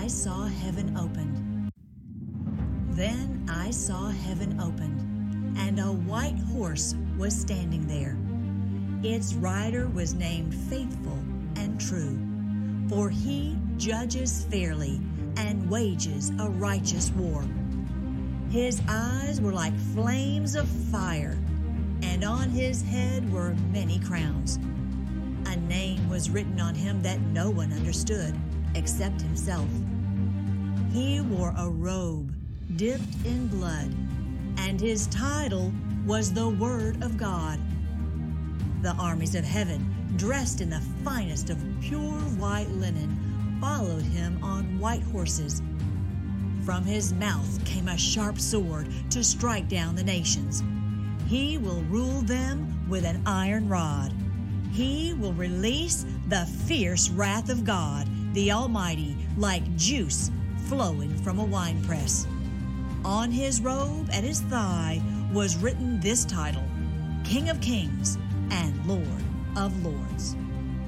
I saw heaven opened. Then I saw heaven opened, and a white horse was standing there. Its rider was named Faithful and True, for he judges fairly and wages a righteous war. His eyes were like flames of fire, and on his head were many crowns. A name was written on him that no one understood except himself. He wore a robe dipped in blood, and his title was the Word of God. The armies of heaven, dressed in the finest of pure white linen, followed him on white horses. From his mouth came a sharp sword to strike down the nations. He will rule them with an iron rod. He will release the fierce wrath of God, the Almighty, like juice flowing from a winepress. On his robe at his thigh was written this title, King of Kings and Lord of Lords.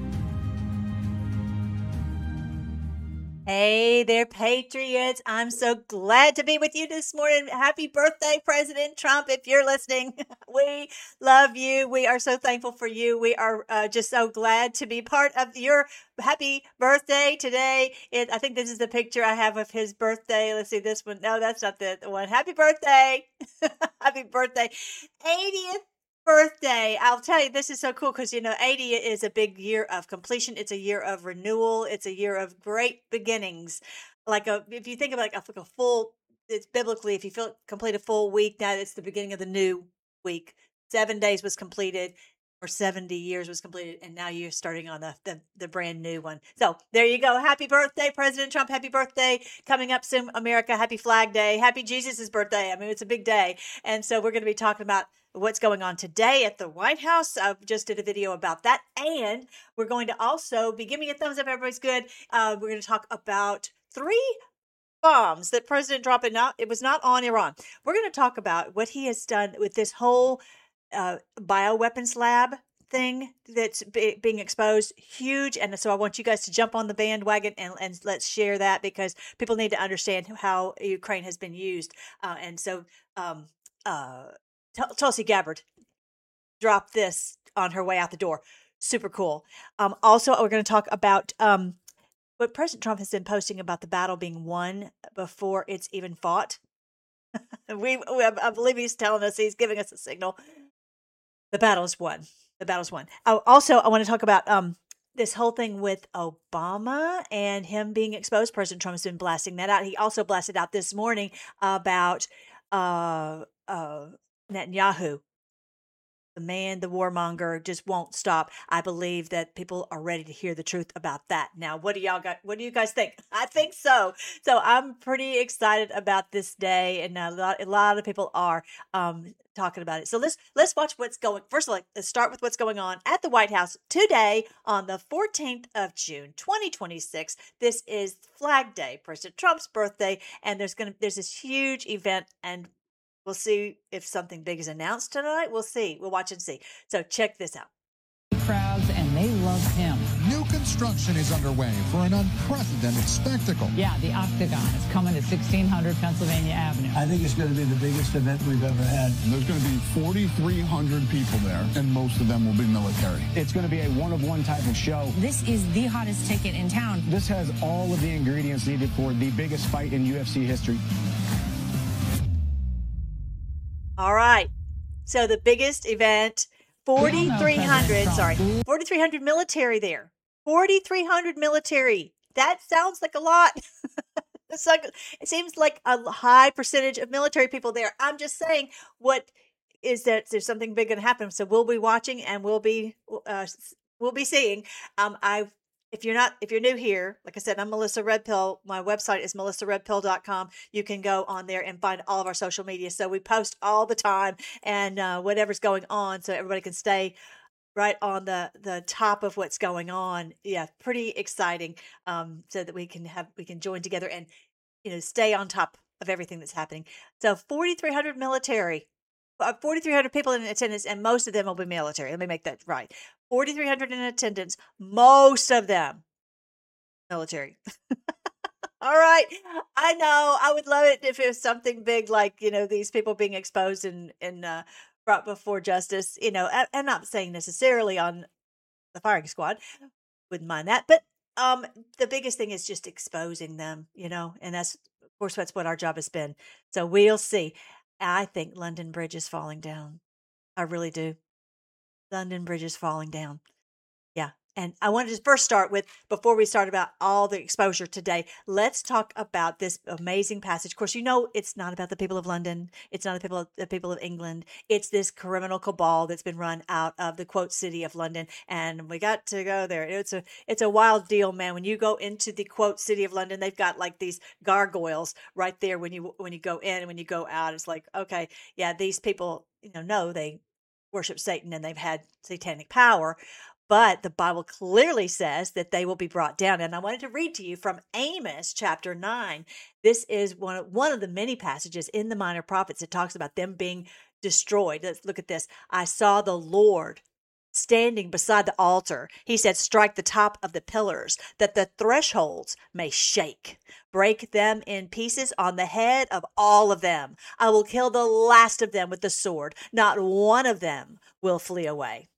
Hey there, Patriots. I'm so glad to be with you this morning. Happy birthday, President Trump, if you're listening. We love you. We are so thankful for you. We are just so glad to be part of your happy birthday today. I think this is the picture I have of his birthday. Let's see this one. No, that's not the one. Happy birthday. Happy birthday. 80th birthday. I'll tell you, this is so cool because, 80 is a big year of completion. It's a year of renewal. It's a year of great beginnings. If you think of like a full, it's biblically, if you complete a full week, now it's the beginning of the new week. 7 days was completed, or 70 years was completed, and now you're starting on the brand new one. So there you go. Happy birthday, President Trump. Happy birthday. Coming up soon, America. Happy Flag Day. Happy Jesus' birthday. I mean, it's a big day. And so we're going to be talking about what's going on today at the White House. I just did a video about that. And we're going to also give me a thumbs up. Everybody's good. We're going to talk about 3 bombs that President dropped. It was not on Iran. We're going to talk about what he has done with this whole bioweapons lab thing that's being exposed. Huge. And so I want you guys to jump on the bandwagon and let's share that, because people need to understand how Ukraine has been used. Tulsi Gabbard dropped this on her way out the door. Super cool. Also, we're going to talk about what President Trump has been posting about the battle being won before it's even fought. I believe he's telling us, he's giving us a signal. The battle is won. The battle's won. Also, I want to talk about this whole thing with Obama and him being exposed. President Trump has been blasting that out. He also blasted out this morning about Netanyahu. The man, the warmonger, just won't stop. I believe that people are ready to hear the truth about that. Now, what do you guys think? I think so. So I'm pretty excited about this day, and a lot of people are talking about it. So let's watch what's going. First of all, let's start with what's going on at the White House today on the 14th of June, 2026. This is Flag Day, President Trump's birthday, and there's this huge event, and we'll see if something big is announced tonight. We'll see. We'll watch and see. So check this out. Crowds, and they love him. New construction is underway for an unprecedented spectacle. Yeah, the Octagon is coming to 1600 Pennsylvania Avenue. I think it's going to be the biggest event we've ever had. And there's going to be 4,300 people there, and most of them will be military. It's going to be a one-of-one type of show. This is the hottest ticket in town. This has all of the ingredients needed for the biggest fight in UFC history. All right. So the biggest event, 4,300 military there. 4,300 military. That sounds like a lot. It seems like a high percentage of military people there. I'm just saying, what is that? There's something big going to happen. So we'll be watching, and we'll be seeing. If you're new here, like I said, I'm Melissa Redpill. My website is melissaredpill.com. You can go on there and find all of our social media. So we post all the time, and whatever's going on, so everybody can stay right on the top of what's going on. Yeah, pretty exciting. So that we can join together and stay on top of everything that's happening. So 4,300 military. 4,300 people in attendance, and most of them will be military. Let me make that right. 4,300 in attendance, most of them military. All right. I know. I would love it if it was something big like, these people being exposed and brought before justice. I'm not saying necessarily on the firing squad. Wouldn't mind that. But the biggest thing is just exposing them, and of course, that's what our job has been. So we'll see. I think London Bridge is falling down. I really do. London Bridge is falling down. Yeah. And I wanted to first start with, before we start about all the exposure today, let's talk about this amazing passage. Of course, it's not about the people of London. It's not the people of England. It's this criminal cabal that's been run out of the quote city of London. And we got to go there. It's a wild deal, man. When you go into the quote city of London, they've got like these gargoyles right there when you go in, and when you go out, it's like, okay, yeah, these people, know they worship Satan and they've had satanic power. But the Bible clearly says that they will be brought down. And I wanted to read to you from Amos chapter 9. This is one of the many passages in the Minor Prophets that talks about them being destroyed. Let's look at this. I saw the Lord standing beside the altar. He said, strike the top of the pillars, that the thresholds may shake. Break them in pieces on the head of all of them. I will kill the last of them with the sword. Not one of them will flee away.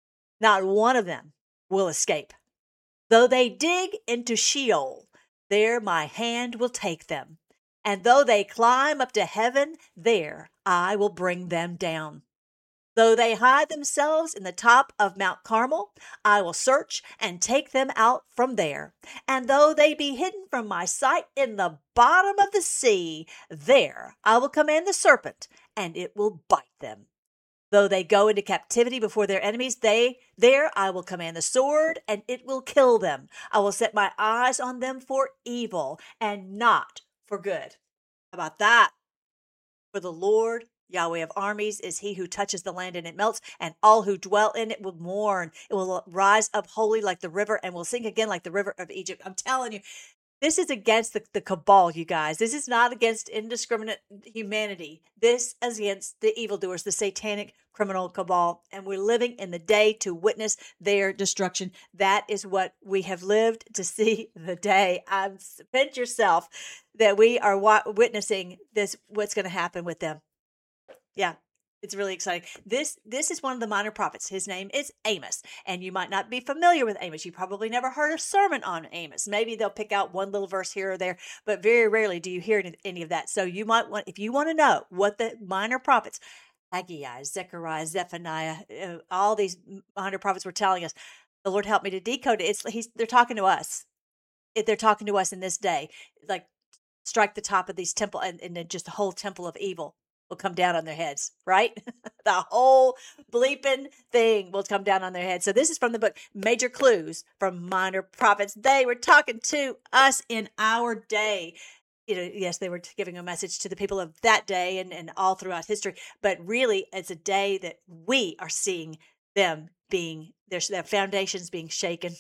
Not one of them will escape. Though they dig into Sheol, there my hand will take them. And though they climb up to heaven, there I will bring them down. Though they hide themselves in the top of Mount Carmel, I will search and take them out from there. And though they be hidden from my sight in the bottom of the sea, there I will command the serpent, and it will bite them. Though they go into captivity before their enemies, there I will command the sword, and it will kill them. I will set my eyes on them for evil and not for good. How about that? For the Lord, Yahweh of armies, is he who touches the land and it melts, and all who dwell in it will mourn. It will rise up holy like the river and will sink again like the river of Egypt. I'm telling you, this is against the cabal, you guys. This is not against indiscriminate humanity. This is against the evildoers, the satanic criminal cabal. And we're living in the day to witness their destruction. That is what we have lived to see the day. Pinch yourself that we are witnessing this, what's going to happen with them. Yeah. It's really exciting. This is one of the minor prophets. His name is Amos. And you might not be familiar with Amos. You probably never heard a sermon on Amos. Maybe they'll pick out one little verse here or there, but very rarely do you hear any of that. So you might want, if you want to know what the minor prophets, Haggai, Zechariah, Zephaniah, all these minor prophets were telling us, the Lord helped me to decode it. They're talking to us. They're talking to us in this day, like strike the top of these temple and then just the whole temple of evil will come down on their heads, right? The whole bleeping thing will come down on their heads. So this is from the book, Major Clues from Minor Prophets. They were talking to us in our day. Yes, they were giving a message to the people of that day and all throughout history. But really, it's a day that we are seeing them being, their foundations being shaken.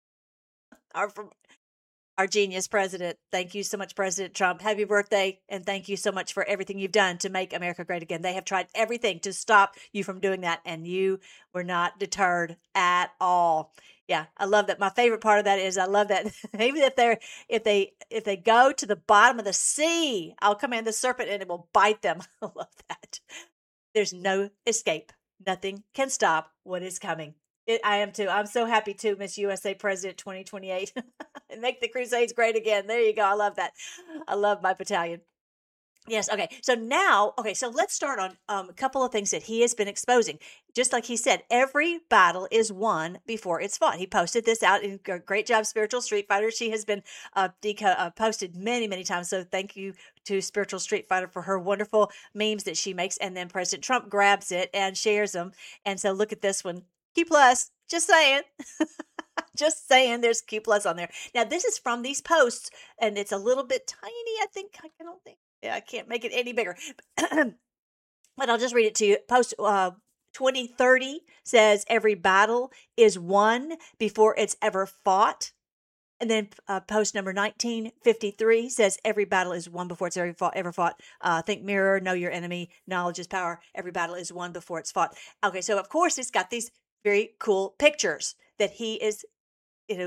Our genius president. Thank you so much, President Trump. Happy birthday. And thank you so much for everything you've done to make America great again. They have tried everything to stop you from doing that. And you were not deterred at all. Yeah, I love that. My favorite part of that is I love that even if they go to the bottom of the sea, I'll command the serpent and it will bite them. I love that. There's no escape. Nothing can stop what is coming. I am too. I'm so happy too, Miss USA President 2028. And make the Crusades great again. There you go. I love that. I love my battalion. Yes. Okay. So let's start on a couple of things that he has been exposing. Just like he said, every battle is won before it's fought. He posted this out. Great job, Spiritual Street Fighter. She has been posted many, many times. So thank you to Spiritual Street Fighter for her wonderful memes that she makes. And then President Trump grabs it and shares them. And so look at this one. Q+, just saying. Just saying, there's Q+ on there. Now, this is from these posts, and it's a little bit tiny, I think. I can't make it any bigger. But I'll just read it to you. Post 2030 says, every battle is won before it's ever fought. And then post number 1953 says, every battle is won before it's ever fought. Think mirror, know your enemy, knowledge is power. Every battle is won before it's fought. Okay, so of course, it's got these very cool pictures that he is,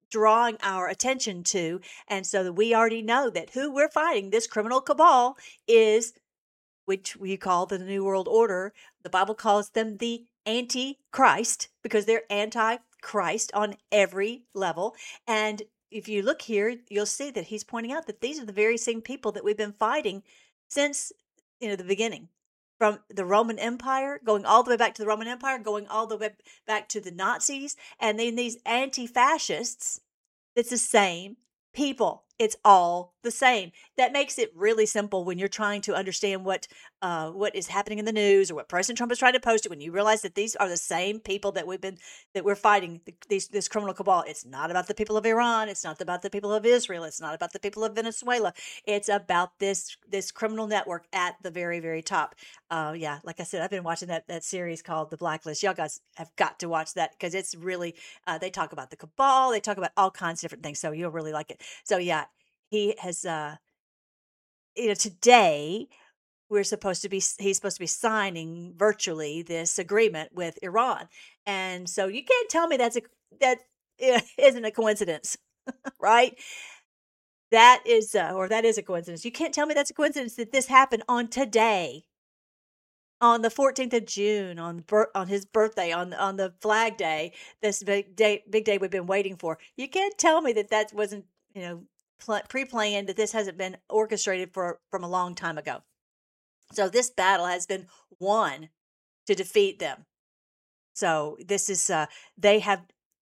drawing our attention to. And so that we already know that who we're fighting, this criminal cabal, is, which we call the New World Order. The Bible calls them the Antichrist because they're anti-Christ on every level. And if you look here, you'll see that he's pointing out that these are the very same people that we've been fighting since, the beginning. From the Roman Empire, going all the way back to the Roman Empire, going all the way back to the Nazis, and then these anti-fascists, it's the same people. It's all the same. That makes it really simple when you're trying to understand what is happening in the news or what President Trump is trying to post it. When you realize that these are the same people that we're fighting, this criminal cabal. It's not about the people of Iran. It's not about the people of Israel. It's not about the people of Venezuela. It's about this criminal network at the very, very top. Like I said, I've been watching that series called The Blacklist. Y'all guys have got to watch that because it's really they talk about the cabal. They talk about all kinds of different things. So you'll really like it. So yeah. He has, today he's supposed to be signing virtually this agreement with Iran. And so you can't tell me that isn't a coincidence, right? That is a coincidence. You can't tell me that's a coincidence that this happened on today, on the 14th of June, on his birthday, on the Flag Day, this big day we've been waiting for. You can't tell me that wasn't, pre-planned, that this hasn't been orchestrated from a long time ago. So this battle has been won to defeat them. So this is they have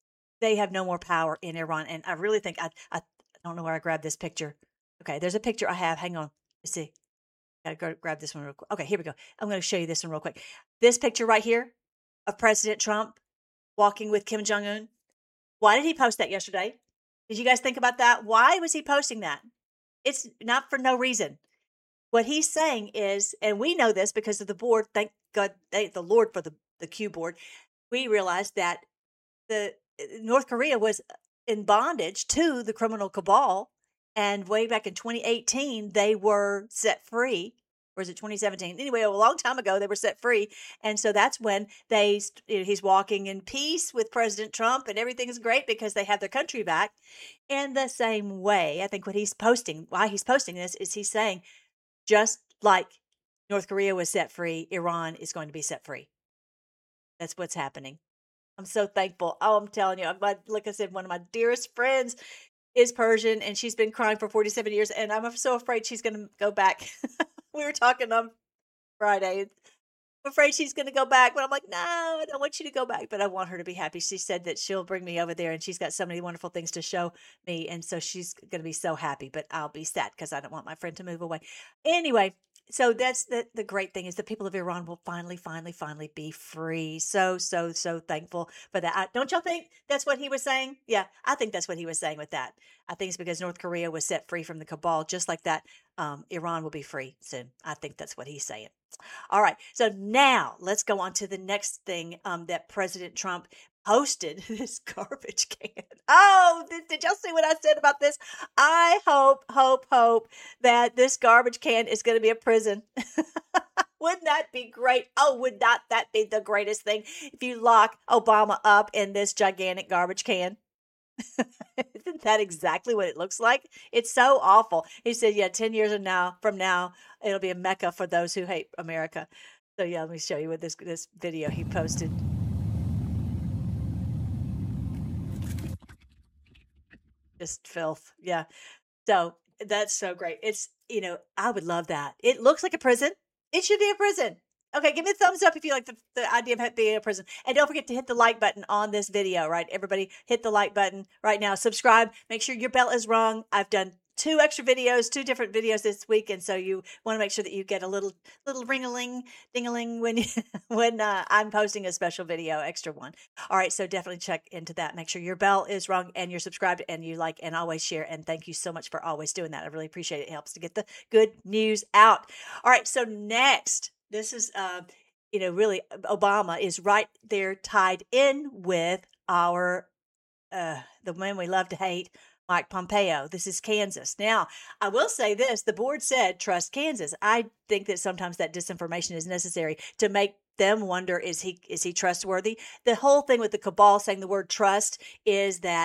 no more power in Iran. And I really think I don't know where I grabbed this picture. Okay, there's a picture I have. Hang on. Let's see. Gotta go grab this one real quick. Okay, here we go. I'm going to show you this one real quick. This picture right here of President Trump walking with Kim Jong-un. Why did he post that yesterday? Did you guys think about that? Why was he posting that? It's not for no reason. What he's saying is, and we know this because of the board, thank God, thank the Lord for the Q board, we realized that the North Korea was in bondage to the criminal cabal, and way back in 2018, they were set free. Or is it 2017? Anyway, a long time ago, they were set free. And so that's when he's walking in peace with President Trump and everything is great because they have their country back. In the same way, I think why he's posting this is he's saying, just like North Korea was set free, Iran is going to be set free. That's what's happening. I'm so thankful. Oh, I'm telling you, like I said, one of my dearest friends is Persian and she's been crying for 47 years. And I'm so afraid she's going to go back. We were talking on Friday. I'm afraid she's going to go back, but I'm like, no, I don't want you to go back, but I want her to be happy. She said that she'll bring me over there and she's got so many wonderful things to show me. And so she's going to be so happy, but I'll be sad because I don't want my friend to move away. Anyway, so that's the great thing is the people of Iran will finally be free. So thankful for that. Don't y'all think that's what he was saying? Yeah, I think that's what he was saying with that. I think it's because North Korea was set free from the cabal, just like that. Iran will be free soon. I think that's what he's saying. All right. So now let's go on to the next thing that President Trump posted, this garbage can. Oh, did y'all see what I said about this? I hope that this garbage can is going to be a prison. Wouldn't that be great? Oh, would not that be the greatest thing if you lock Obama up in this gigantic garbage can? Isn't that exactly what it looks like? It's so awful. He said, 10 years from now, it'll be a mecca for those who hate America. So let me show you what this video he posted. Just filth. Yeah. So that's so great. It's, I would love that. It looks like a prison. It should be a prison. Okay, give me a thumbs up if you like the idea of it being a prison. And don't forget to hit the like button on this video, right? Everybody hit the like button right now. Subscribe. Make sure your bell is rung. I've done two different videos this week. And so you want to make sure that you get a little ring-a-ling, ding-a-ling when I'm posting a special video, extra one. All right, so definitely check into that. Make sure your bell is rung and you're subscribed and you like and always share. And thank you so much for always doing that. I really appreciate it. It helps to get the good news out. All right, so next. This is, really Obama is right there tied in with our, the man we love to hate, Mike Pompeo. This is Kansas. Now, I will say this, the board said, trust Kansas. I think that sometimes that disinformation is necessary to make them wonder, is he trustworthy? The whole thing with the cabal saying the word trust is that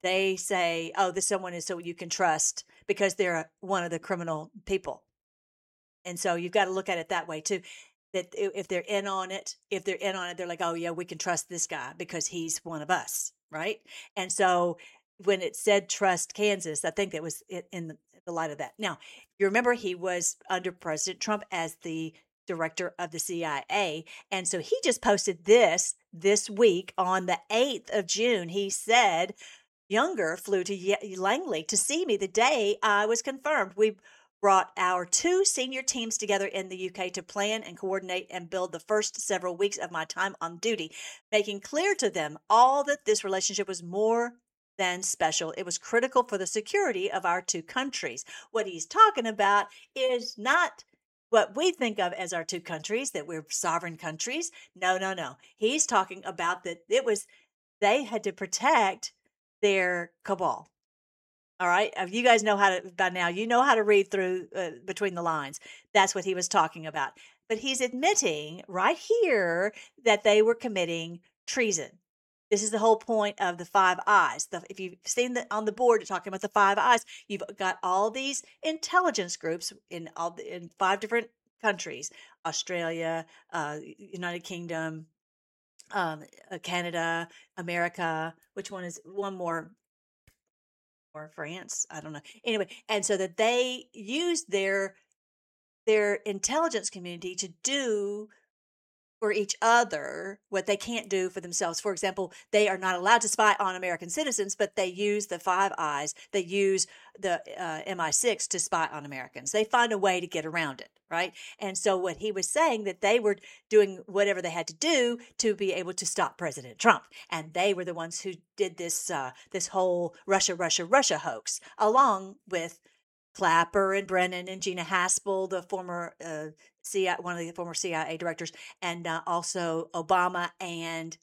they say, oh, this someone is so you can trust because they're one of the criminal people. And so you've got to look at it that way too. That if they're in on it, they're like, oh yeah, we can trust this guy because he's one of us, right? And so when it said trust Kansas, I think that was in the light of that. Now, you remember he was under President Trump as the director of the CIA. And so he just posted this week on the 8th of June. He said, Younger flew to Langley to see me the day I was confirmed. We brought our 2 senior teams together in the UK to plan and coordinate and build the first several weeks of my time on duty, making clear to them all that this relationship was more than special. It was critical for the security of our 2 countries. What he's talking about is not what we think of as our 2 countries, that we're sovereign countries. No. He's talking about that they had to protect their cabal. All right. You guys know by now, you know how to read through between the lines. That's what he was talking about. But he's admitting right here that they were committing treason. This is the whole point of the 5 eyes. If you've seen on the board, talking about the 5 eyes, you've got all these intelligence groups in 5 different countries: Australia, United Kingdom, Canada, America. Which one is one more? Or France? I don't know. Anyway, and so that they use their intelligence community to do for each other what they can't do for themselves. For example, they are not allowed to spy on American citizens, but they use the 5 eyes. They use the MI6 to spy on Americans. They find a way to get around it, right? And so what he was saying, that they were doing whatever they had to do to be able to stop President Trump. And they were the ones who did this whole Russia hoax, along with Clapper and Brennan and Gina Haspel, the former one of the former CIA directors, and also Obama and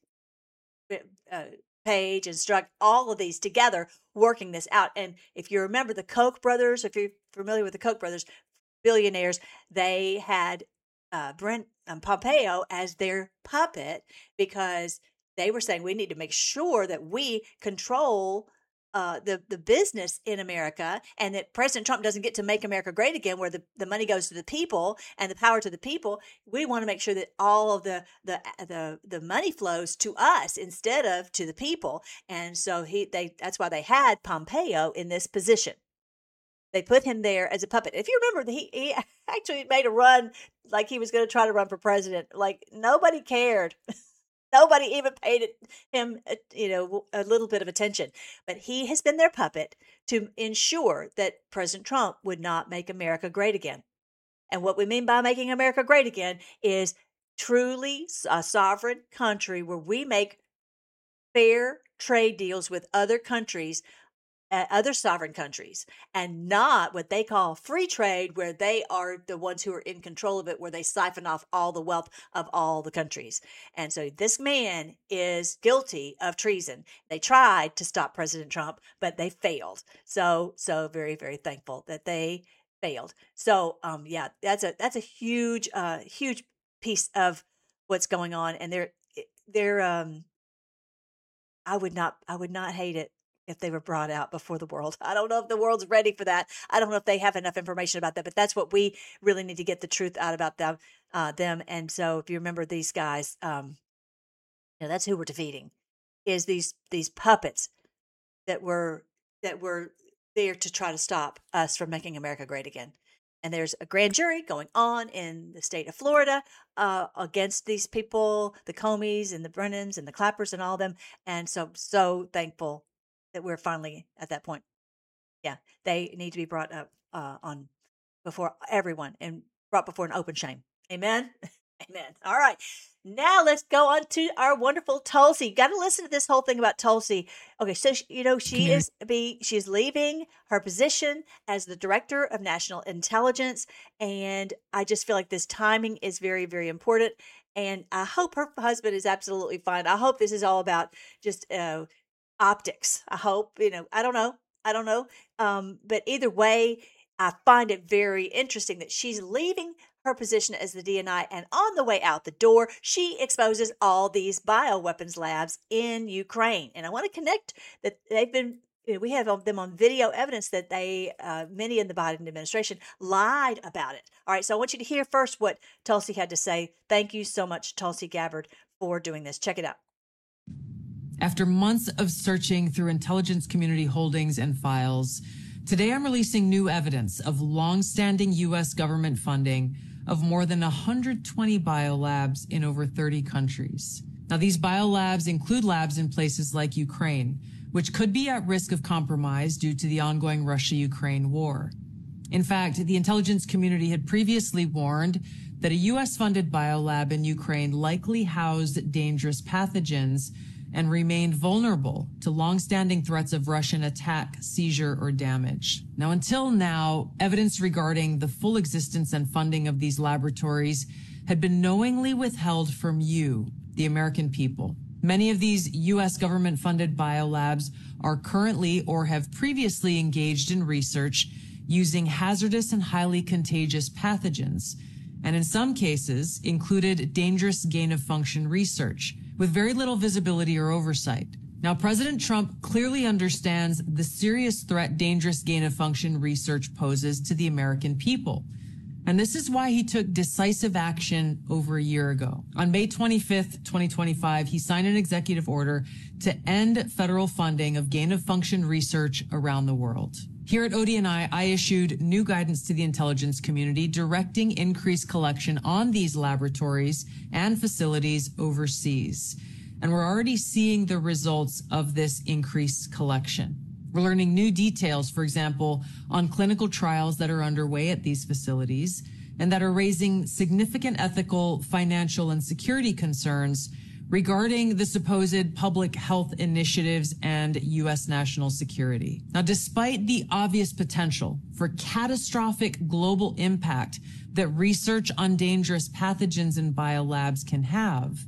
Page and Strzok, all of these together working this out. And if you remember the Koch brothers, if you're familiar with the Koch brothers, billionaires, they had Pompeo as their puppet because they were saying we need to make sure that we control the business in America, and that President Trump doesn't get to make America great again, where the money goes to the people and the power to the people. We want to make sure that all of the money flows to us instead of to the people. And so that's why they had Pompeo in this position. They put him there as a puppet. If you remember, he actually made a run like he was going to try to run for president. Like nobody cared. Nobody even paid him, a little bit of attention. But he has been their puppet to ensure that President Trump would not make America great again. And what we mean by making America great again is truly a sovereign country where we make fair trade deals with other countries, other sovereign countries, and not what they call free trade, where they are the ones who are in control of it, where they siphon off all the wealth of all the countries. And so this man is guilty of treason. They tried to stop President Trump, but they failed. So very, very thankful that they failed. So that's a huge piece of what's going on. And I would not hate it if they were brought out before the world. I don't know if the world's ready for that. I don't know if they have enough information about that, but that's what we really need to get the truth out about them. And so if you remember these guys, that's who we're defeating, is these puppets that were there to try to stop us from making America great again. And there's a grand jury going on in the state of Florida against these people, the Comeys and the Brennans and the Clappers and all of them. And so thankful that we're finally at that point. Yeah, they need to be brought up on before everyone and brought before an open shame. Amen. Amen. All right. Now let's go on to our wonderful Tulsi. Got to listen to this whole thing about Tulsi. Okay, so she's leaving her position as the director of national intelligence, and I just feel like this timing is very, very important. And I hope her husband is absolutely fine. I hope this is all about just optics. I hope, I don't know. But either way, I find it very interesting that she's leaving her position as the DNI, and on the way out the door, she exposes all these bioweapons labs in Ukraine. And I want to connect that they've been we have them on video evidence that they, many in the Biden administration, lied about it. All right, so I want you to hear first what Tulsi had to say. Thank you so much, Tulsi Gabbard, for doing this. Check it out. After months of searching through intelligence community holdings and files, today I'm releasing new evidence of longstanding U.S. government funding of more than 120 biolabs in over 30 countries. Now, these biolabs include labs in places like Ukraine, which could be at risk of compromise due to the ongoing Russia-Ukraine war. In fact, the intelligence community had previously warned that a U.S.-funded biolab in Ukraine likely housed dangerous pathogens and remained vulnerable to long-standing threats of Russian attack, seizure, or damage. Now, until now, evidence regarding the full existence and funding of these laboratories had been knowingly withheld from you, the American people. Many of these U.S. government-funded biolabs are currently or have previously engaged in research using hazardous and highly contagious pathogens, and in some cases included dangerous gain-of-function research with very little visibility or oversight. Now, President Trump clearly understands the serious threat dangerous gain-of-function research poses to the American people. And this is why he took decisive action over a year ago. On May 25th, 2025, he signed an executive order to end federal funding of gain-of-function research around the world. Here at ODNI, I issued new guidance to the intelligence community directing increased collection on these laboratories and facilities overseas. And we're already seeing the results of this increased collection. We're learning new details, for example, on clinical trials that are underway at these facilities and that are raising significant ethical, financial, and security concerns regarding the supposed public health initiatives and U.S. national security. Now, despite the obvious potential for catastrophic global impact that research on dangerous pathogens in biolabs can have,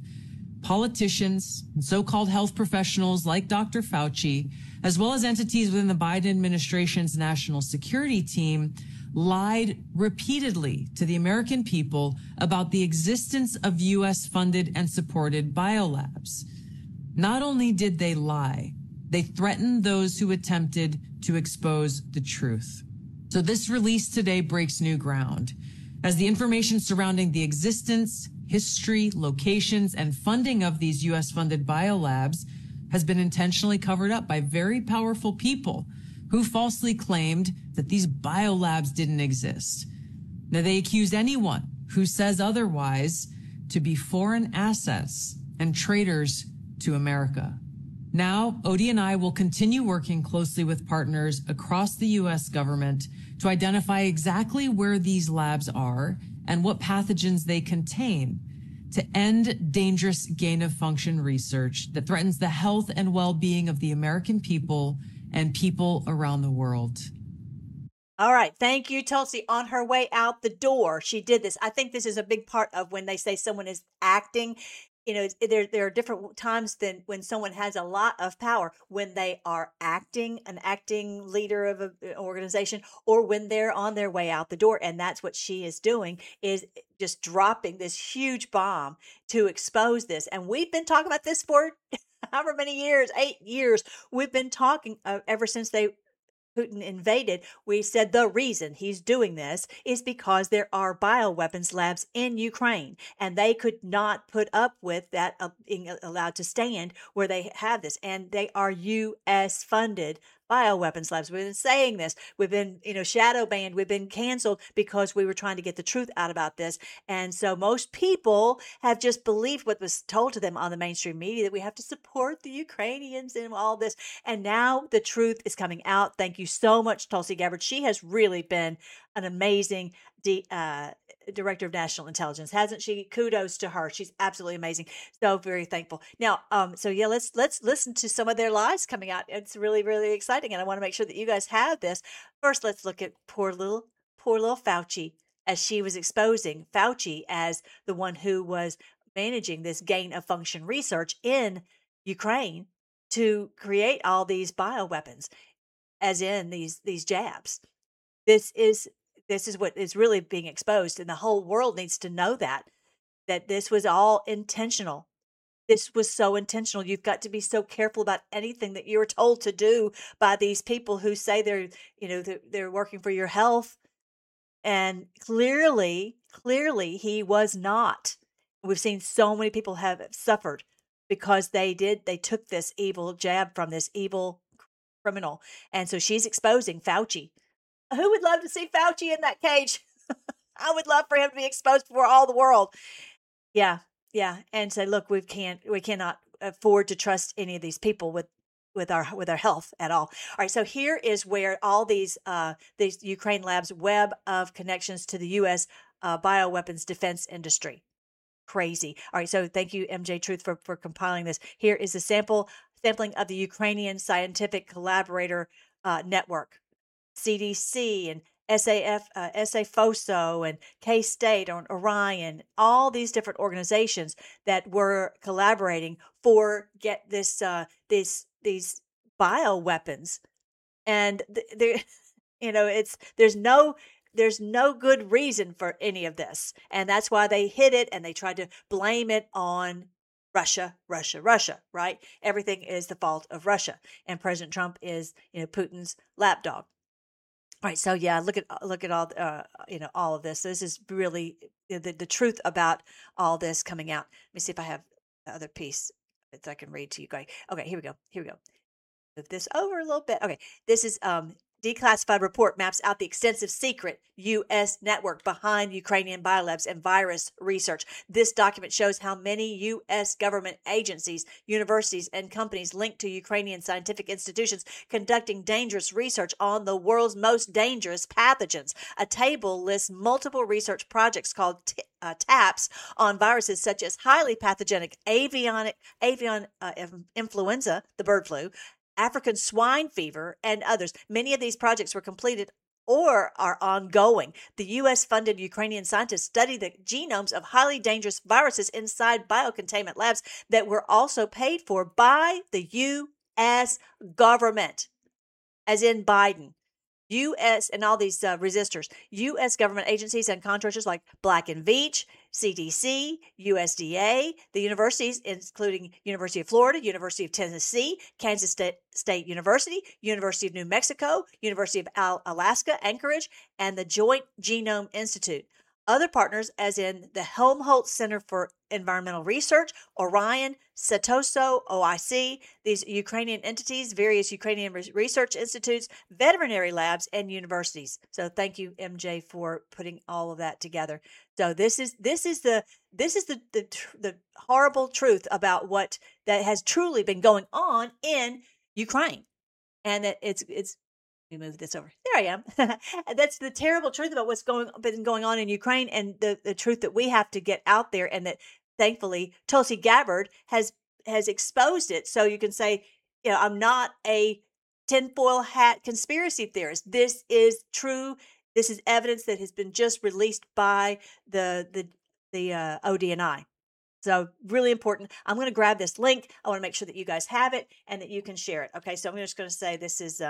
politicians and so-called health professionals like Dr. Fauci, as well as entities within the Biden administration's national security team, lied repeatedly to the American people about the existence of U.S.-funded and supported biolabs. Not only did they lie, they threatened those who attempted to expose the truth. So this release today breaks new ground, as the information surrounding the existence, history, locations, and funding of these U.S.-funded biolabs has been intentionally covered up by very powerful people who falsely claimed that these biolabs didn't exist. Now, they accuse anyone who says otherwise to be foreign assets and traitors to America. Now, ODNI will continue working closely with partners across the U.S. government to identify exactly where these labs are and what pathogens they contain to end dangerous gain-of-function research that threatens the health and well-being of the American people and people around the world. All right. Thank you, Tulsi. On her way out the door, she did this. I think this is a big part of when they say someone is acting. You know, there are different times than when someone has a lot of power, when they are acting, an acting leader of an organization, or when they're on their way out the door. And that's what she is doing, is just dropping this huge bomb to expose this. And we've been talking about this for however many years, 8 years. We've been talking ever since Putin invaded. We said the reason he's doing this is because there are bioweapons labs in Ukraine, and they could not put up with that being allowed to stand where they have this. And they are U.S. funded bioweapons labs. We've been saying this. We've been, shadow banned. We've been canceled because we were trying to get the truth out about this. And so most people have just believed what was told to them on the mainstream media, that we have to support the Ukrainians and all this. And now the truth is coming out. Thank you so much, Tulsi Gabbard. She has really been an amazing Director of National Intelligence, hasn't she? Kudos to her. She's absolutely amazing. So very thankful. Now, let's listen to some of their lives coming out. It's really, really exciting, and I want to make sure that you guys have this. First, let's look at poor little Fauci, as she was exposing Fauci as the one who was managing this gain-of-function research in Ukraine to create all these bioweapons, as in these jabs. This is what is really being exposed, and the whole world needs to know that this was all intentional. This was so intentional. You've got to be so careful about anything that you're told to do by these people who say they're working for your health. And clearly he was not. We've seen so many people have suffered because they took this evil jab from this evil criminal. And so she's exposing Fauci. Who would love to see Fauci in that cage? I would love for him to be exposed before all the world. Yeah. And say, look, we cannot afford to trust any of these people with our health at all. All right. So here is where all these Ukraine labs web of connections to the U.S. Bioweapons defense industry. Crazy. All right. So thank you, MJ Truth, for compiling this. Here is a sampling of the Ukrainian Scientific Collaborator Network, CDC and SAFOSO and K-State or Orion, all these different organizations that were collaborating for these bioweapons. And there's no good reason for any of this. And that's why they hid it and they tried to blame it on Russia, right? Everything is the fault of Russia. And President Trump is, Putin's lapdog. All right, so yeah, look at all all of this. This is really the truth about all this coming out. Let me see if I have the other piece that I can read to you guys. Okay, here we go. Move this over a little bit. Okay, this is declassified report maps out the extensive secret U.S. network behind Ukrainian biolabs and virus research. This document shows how many U.S. government agencies, universities, and companies linked to Ukrainian scientific institutions conducting dangerous research on the world's most dangerous pathogens. A table lists multiple research projects called TAPS on viruses such as highly pathogenic avian influenza, the bird flu, African swine fever, and others. Many of these projects were completed or are ongoing. The U.S.-funded Ukrainian scientists study the genomes of highly dangerous viruses inside biocontainment labs that were also paid for by the U.S. government, as in Biden. U.S. and all these resistors, U.S. government agencies and contractors like Black & Veatch, CDC, USDA, the universities, including University of Florida, University of Tennessee, Kansas State University, University of New Mexico, University of Alaska, Anchorage, and the Joint Genome Institute. Other partners, as in the Helmholtz Center for Environmental Research, Orion, Satoso, OIC, these Ukrainian entities, various Ukrainian research institutes, veterinary labs, and universities. So thank you, MJ, for putting all of that together. So this is the horrible truth about what that has truly been going on in Ukraine, and that it's. Let me move this over. There I am. That's the terrible truth about what's been going on in Ukraine, and the truth that we have to get out there, and that thankfully Tulsi Gabbard has exposed it. So you can say, I'm not a tinfoil hat conspiracy theorist. This is true. This is evidence that has been just released by the ODNI. So really important. I'm going to grab this link. I want to make sure that you guys have it and that you can share it. Okay, so I'm just going to say this is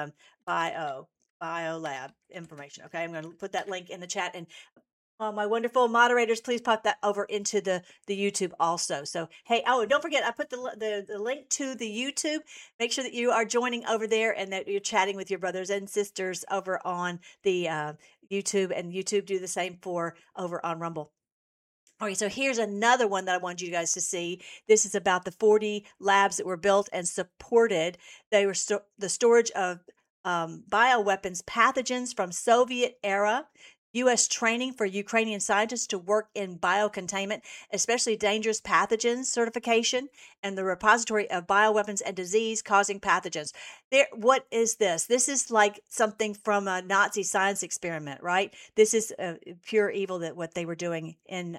BioLab information. Okay, I'm going to put that link in the chat, and my wonderful moderators, please pop that over into the YouTube also. So hey, don't forget, I put the link to the YouTube. Make sure that you are joining over there and that you're chatting with your brothers and sisters over on the YouTube, and YouTube do the same for over on Rumble. All right, so here's another one that I wanted you guys to see. This is about the 40 labs that were built and supported. They were the storage of bioweapons pathogens from Soviet era, U.S. training for Ukrainian scientists to work in biocontainment, especially dangerous pathogens certification, and the repository of bioweapons and disease-causing pathogens. What is this? This is like something from a Nazi science experiment, right? This is pure evil, that what they were doing in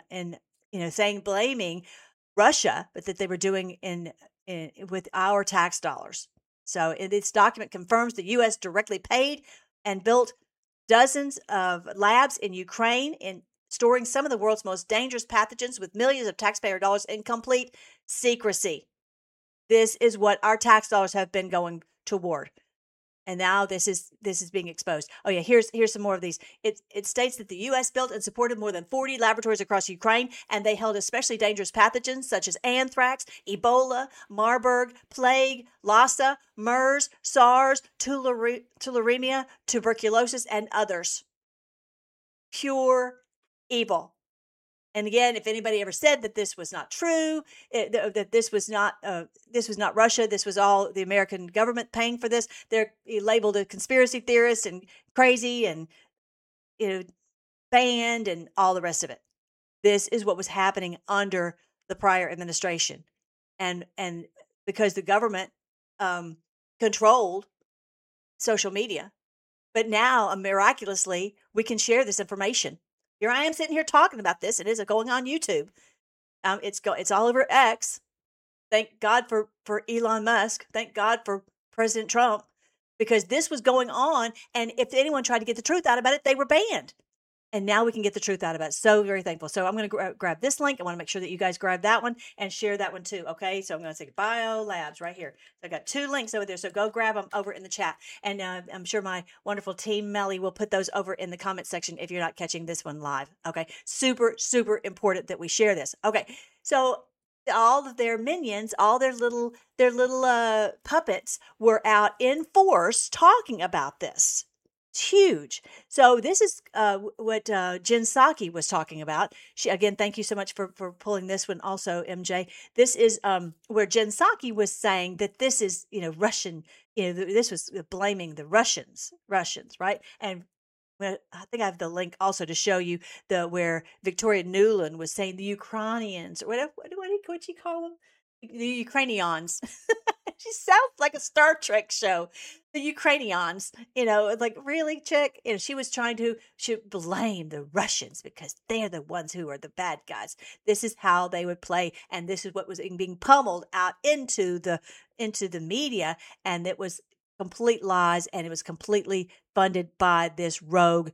blaming Russia, but that they were doing in with our tax dollars. So this document confirms the U.S. directly paid and built dozens of labs in Ukraine in storing some of the world's most dangerous pathogens with millions of taxpayer dollars in complete secrecy. This is what our tax dollars have been going toward. And now this is being exposed. Oh yeah, here's some more of these. It states that the U.S. built and supported more than 40 laboratories across Ukraine, and they held especially dangerous pathogens such as anthrax, Ebola, Marburg, plague, Lassa, MERS, SARS, tularemia, tuberculosis, and others. Pure evil. And again, if anybody ever said that this was not true, that this was not Russia, this was all the American government paying for this, they're labeled a conspiracy theorist and crazy and banned and all the rest of it. This is what was happening under the prior administration, and because the government controlled social media, but now miraculously we can share this information. Here I am sitting here talking about this. It is going on YouTube. It's all over X. Thank God for Elon Musk. Thank God for President Trump, because this was going on. And if anyone tried to get the truth out about it, they were banned. And now we can get the truth out about it. So very thankful. So I'm going to grab this link. I want to make sure that you guys grab that one and share that one too. Okay. So I'm going to say Bio Labs right here. So I got 2 links over there. So go grab them over in the chat. And I'm sure my wonderful team, Melly, will put those over in the comment section if you're not catching this one live. Okay. Super, super important that we share this. Okay. So all of their minions, all their little puppets were out in force talking about this. It's huge. So this is what Jen Psaki was talking about. She, again, thank you so much for pulling this one also, MJ. This is where Jen Psaki was saying that this is, Russian, this was blaming the Russians, right? And I think I have the link also to show you where Victoria Nuland was saying the Ukrainians, or what'd she call them? The Ukrainians. She sounds like a Star Trek show. The Ukrainians, like, really, chick? She was trying to blame the Russians because they're the ones who are the bad guys. This is how they would play, and this is what was being pummeled out into the media, and it was complete lies, and it was completely funded by this rogue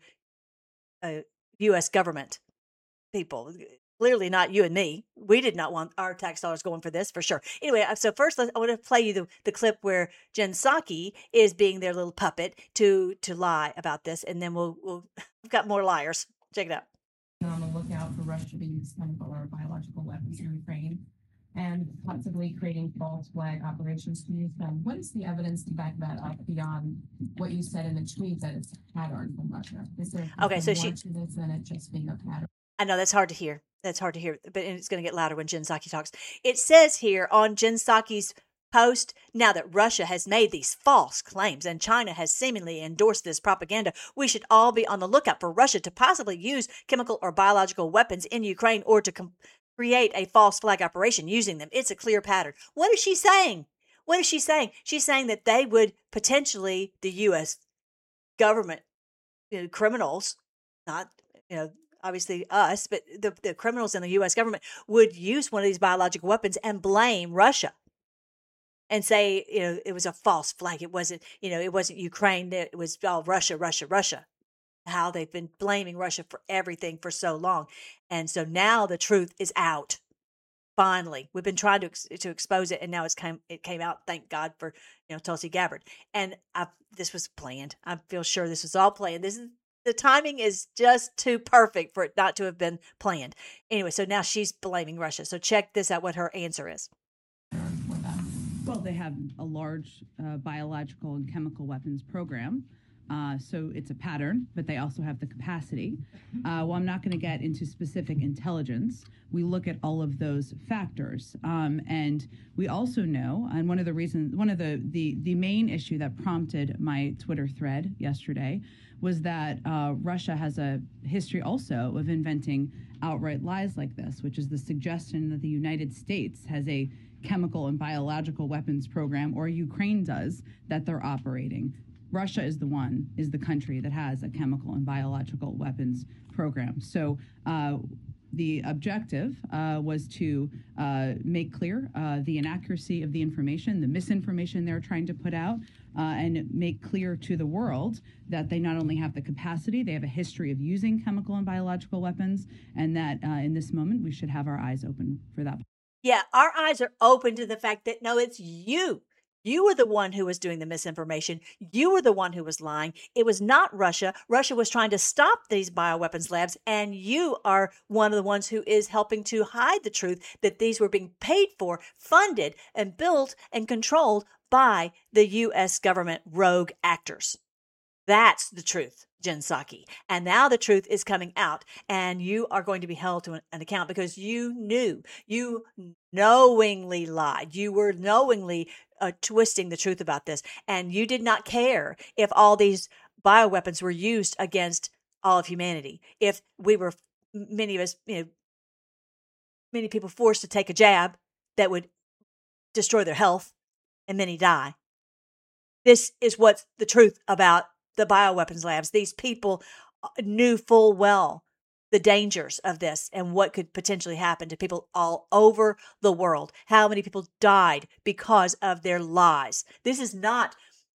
U.S. government people. Clearly not you and me. We did not want our tax dollars going for this, for sure. Anyway, so first I want to play you the clip where Jen Psaki is being their little puppet to lie about this, and then we've got more liars. Check it out. On the lookout for Russia to use chemical or biological weapons in Ukraine and possibly creating false flag operations to use them. What is the evidence to back that up beyond what you said in the tweet that it's a pattern from Russia? Is there okay? So more to this than it just being a pattern? I know that's hard to hear. But it's going to get louder when Jen Psaki talks. It says here on Jen Psaki's post, now that Russia has made these false claims and China has seemingly endorsed this propaganda, we should all be on the lookout for Russia to possibly use chemical or biological weapons in Ukraine or to create a false flag operation using them. It's a clear pattern. What is she saying? She's saying that they would potentially, the U.S. government, criminals, not, obviously us, but the criminals in the U.S. government would use one of these biological weapons and blame Russia and say, it was a false flag. It wasn't, it wasn't Ukraine. It was all Russia. How they've been blaming Russia for everything for so long. And so now the truth is out. Finally, we've been trying to expose it, and now it came out. Thank God for, Tulsi Gabbard. And this was planned. I feel sure this was all planned. The timing is just too perfect for it not to have been planned. Anyway, so now she's blaming Russia. So check this out, what her answer is. Well, they have a large biological and chemical weapons program. So it's a pattern, but they also have the capacity. Well, I'm not going to get into specific intelligence. We look at all of those factors. And we also know, and one of the main issue that prompted my Twitter thread yesterday was that Russia has a history also of inventing outright lies like this, which is the suggestion that the United States has a chemical and biological weapons program, or Ukraine does, that they're operating. Russia is the country that has a chemical and biological weapons program. So the objective was to make clear the inaccuracy of the information, the misinformation they're trying to put out, and make clear to the world that they not only have the capacity, they have a history of using chemical and biological weapons, and that in this moment we should have our eyes open for that. Yeah, our eyes are open to the fact that, no, it's you. You were the one who was doing the misinformation. You were the one who was lying. It was not Russia. Russia was trying to stop these bioweapons labs, and you are one of the ones who is helping to hide the truth that these were being paid for, funded, and built and controlled by the U.S. government rogue actors. That's the truth, Jen Psaki. And now the truth is coming out, and you are going to be held to an account because you knew, you knowingly lied. You were knowingly twisting the truth about this, and you did not care if all these bioweapons were used against all of humanity. If we were, many of us, many people forced to take a jab that would destroy their health and many die. This is what's the truth about the bioweapons labs. These people knew full well the dangers of this and what could potentially happen to people all over the world. How many people died because of their lies. This is not,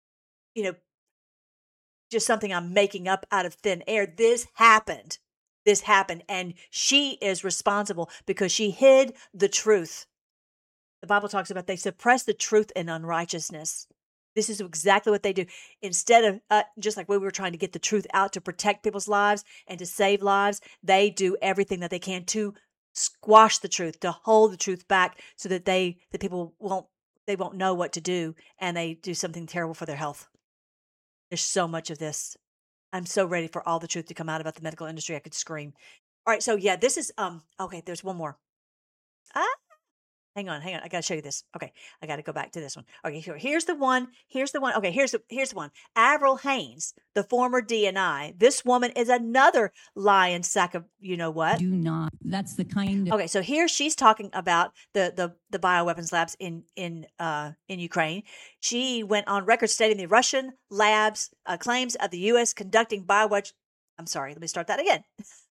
just something I'm making up out of thin air. This happened. This happened. And she is responsible because she hid the truth. The Bible talks about they suppress the truth in unrighteousness. This is exactly what they do. Instead of, just like we were trying to get the truth out to protect people's lives and to save lives, they do everything that they can to squash the truth, to hold the truth back so that the people won't know what to do, and they do something terrible for their health. There's so much of this. I'm so ready for all the truth to come out about the medical industry. I could scream. All right. So yeah, this is, okay, there's one more. Hang on. I got to show you this. Okay. I got to go back to this one. Okay. Here's the one. Okay. Here's the one. Avril Haines, the former DNI. This woman is another lying sack of, you know what? Do not. That's the kind of. Okay. So here she's talking about the bioweapons labs in Ukraine. She went on record stating the Russian labs claims of the U.S. conducting bioweapons. I'm sorry. Let me start that again.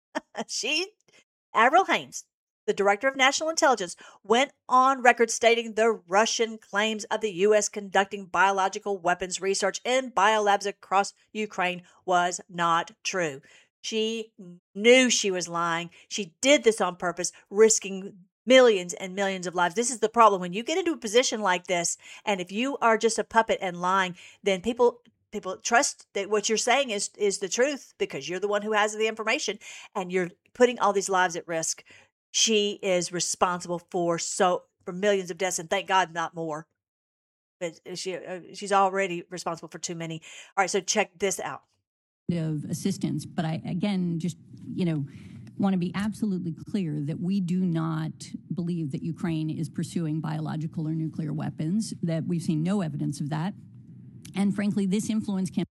Avril Haines, the director of national intelligence, went on record stating the Russian claims of the U.S. conducting biological weapons research in biolabs across Ukraine was not true. She knew she was lying. She did this on purpose, risking millions and millions of lives. This is the problem. When you get into a position like this, and if you are just a puppet and lying, then people trust that what you're saying is the truth because you're the one who has the information, and you're putting all these lives at risk. She is responsible for millions of deaths, and thank God not more. But she's already responsible for too many. All right, so check this out. Of assistance, but I again just want to be absolutely clear that we do not believe that Ukraine is pursuing biological or nuclear weapons. That we've seen no evidence of that, and frankly, this influence campaign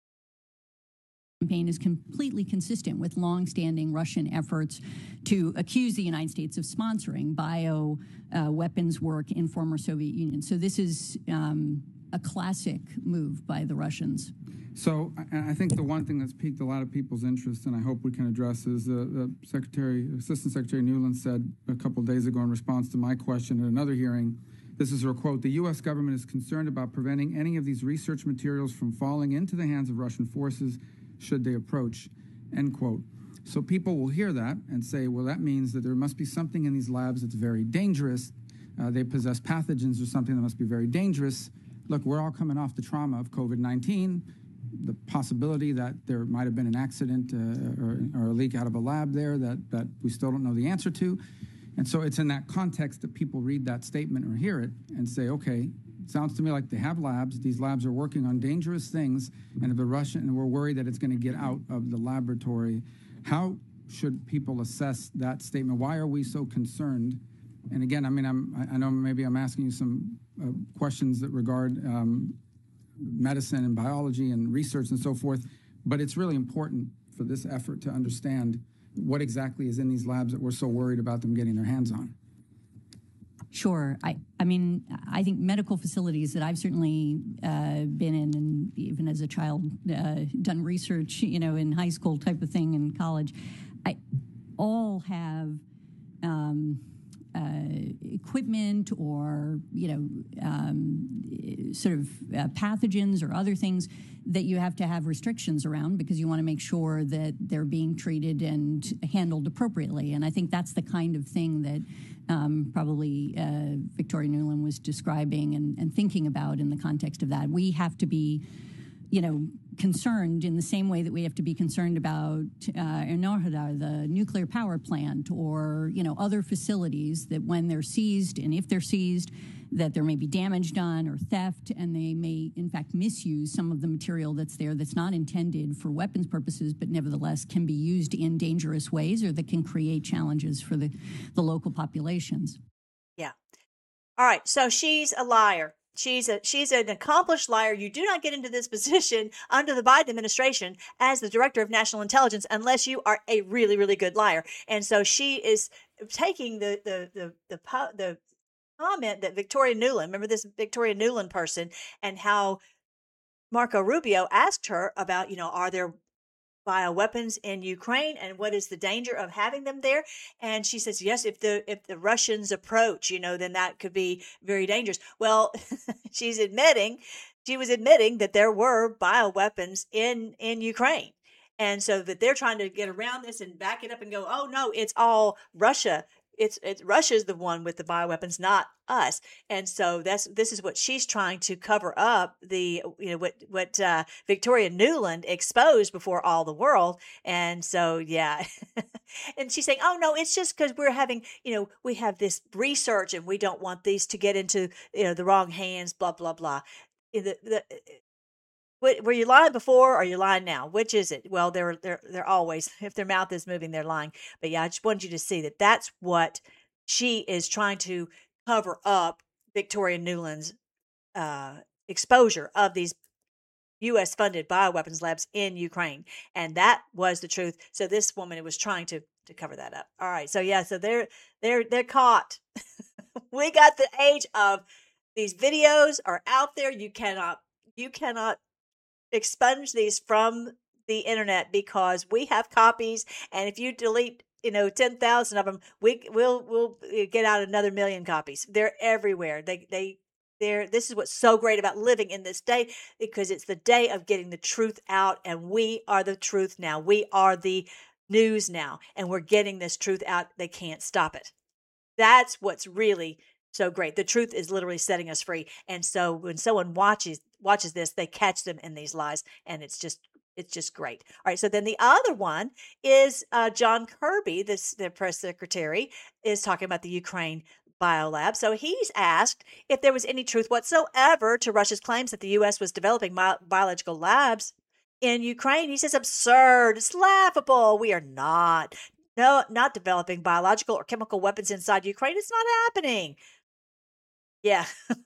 is completely consistent with longstanding Russian efforts to accuse the United States of sponsoring weapons work in former Soviet Union. So this is a classic move by the Russians. So I think the one thing that's piqued a lot of people's interest, and I hope we can address, is the Assistant Secretary Nuland said a couple of days ago in response to my question at another hearing, this is her quote, "The U.S. government is concerned about preventing any of these research materials from falling into the hands of Russian forces should they approach," end quote. So people will hear that and say, well, that means that there must be something in these labs that's very dangerous. They possess pathogens or something that must be very dangerous. Look, we're all coming off the trauma of COVID-19, the possibility that there might have been an accident or a leak out of a lab there that we still don't know the answer to. And so it's in that context that people read that statement or hear it and say, okay, it sounds to me like they have labs. These labs are working on dangerous things, and we're worried that it's going to get out of the laboratory. How should people assess that statement? Why are we so concerned? And again, I mean, I know maybe I'm asking you some questions that regard medicine and biology and research and so forth, but it's really important for this effort to understand what exactly is in these labs that we're so worried about them getting their hands on. Sure. I mean, I think medical facilities that I've certainly been in, and even as a child, done research, in high school type of thing in college, all have equipment or, sort of pathogens or other things that you have to have restrictions around because you want to make sure that they're being treated and handled appropriately. And I think that's the kind of thing that probably Victoria Nuland was describing and thinking about in the context of that. We have to be, concerned in the same way that we have to be concerned about Enerhodar, the nuclear power plant, or, other facilities that when they're seized and if they're seized, that there may be damage done or theft, and they may, in fact, misuse some of the material that's there that's not intended for weapons purposes, but nevertheless can be used in dangerous ways or that can create challenges for the local populations. Yeah. All right. So she's a liar. She's an accomplished liar. You do not get into this position under the Biden administration as the director of national intelligence unless you are a really, really good liar. And so she is taking the comment that Victoria Nuland, remember this Victoria Nuland person, and how Marco Rubio asked her about, are there bioweapons in Ukraine and what is the danger of having them there? And she says, yes, if the Russians approach, then that could be very dangerous. Well, she was admitting that there were bioweapons in Ukraine. And so that they're trying to get around this and back it up and go, oh no, it's all Russia. It's Russia's the one with the bioweapons, not us. And so this is what she's trying to cover up, what Victoria Nuland exposed before all the world. And so, yeah. And she's saying, oh no, it's just because we're having, we have this research and we don't want these to get into, the wrong hands, blah, blah, blah. Were you lying before or are you lying now? Which is it? Well, they're always, if their mouth is moving, they're lying. But yeah, I just wanted you to see that that's what she is trying to cover up, Victoria Nuland's exposure of these U.S. funded bioweapons labs in Ukraine. And that was the truth. So this woman was trying to cover that up. All right. So yeah, so they're caught. We got the age of these videos are out there. You cannot expunge these from the internet because we have copies, and if you delete 10,000 of them, we'll get out another 1 million copies. They're everywhere. This is what's so great about living in this day, because it's the day of getting the truth out, and we are the truth now. We are the news now, and we're getting this truth out. They can't stop it. That's what's really so great. The truth is literally setting us free. And so when someone watches this, they catch them in these lies, and it's just great. All right. So then the other one is John Kirby, the press secretary, is talking about the Ukraine biolab. So he's asked if there was any truth whatsoever to Russia's claims that the U.S. was developing biological labs in Ukraine. He says, absurd. It's laughable. We are not developing biological or chemical weapons inside Ukraine. It's not happening. Yeah.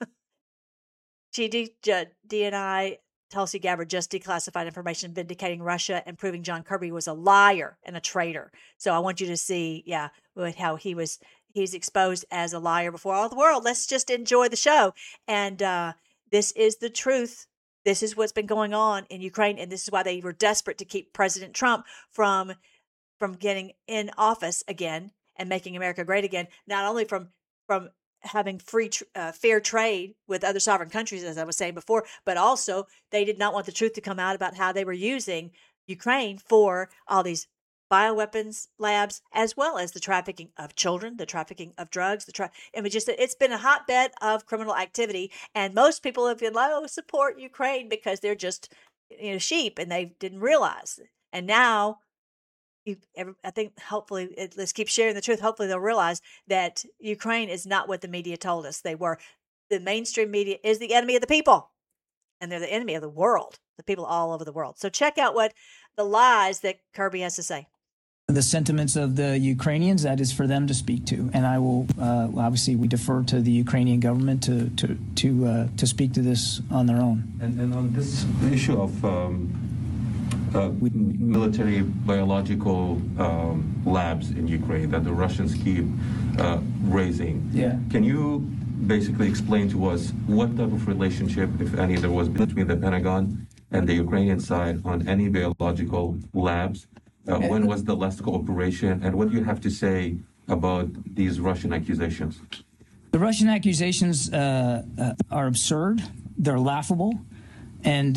DNI, Tulsi Gabbard just declassified information vindicating Russia and proving John Kirby was a liar and a traitor. So I want you to see, how he's exposed as a liar before all the world. Let's just enjoy the show. And this is the truth. This is what's been going on in Ukraine, and this is why they were desperate to keep President Trump from getting in office again and making America great again. Not only from having free, fair trade with other sovereign countries, as I was saying before, but also they did not want the truth to come out about how they were using Ukraine for all these bioweapons labs, as well as the trafficking of children, the trafficking of drugs, it's been a hotbed of criminal activity. And most people have been like, support Ukraine because they're just, sheep, and they didn't realize. And now, I think hopefully, let's keep sharing the truth. Hopefully they'll realize that Ukraine is not what the media told us they were. The mainstream media is the enemy of the people, and they're the enemy of the world, the people all over the world. So check out what the lies that Kirby has to say. The sentiments of the Ukrainians, that is for them to speak to. And I will, obviously, we defer to the Ukrainian government to speak to this on their own. And on this issue of military biological labs in Ukraine that the Russians keep raising. Yeah. Can you basically explain to us what type of relationship, if any, there was between the Pentagon and the Ukrainian side on any biological labs? When was the last cooperation? And what do you have to say about these Russian accusations? The Russian accusations are absurd. They're laughable. And,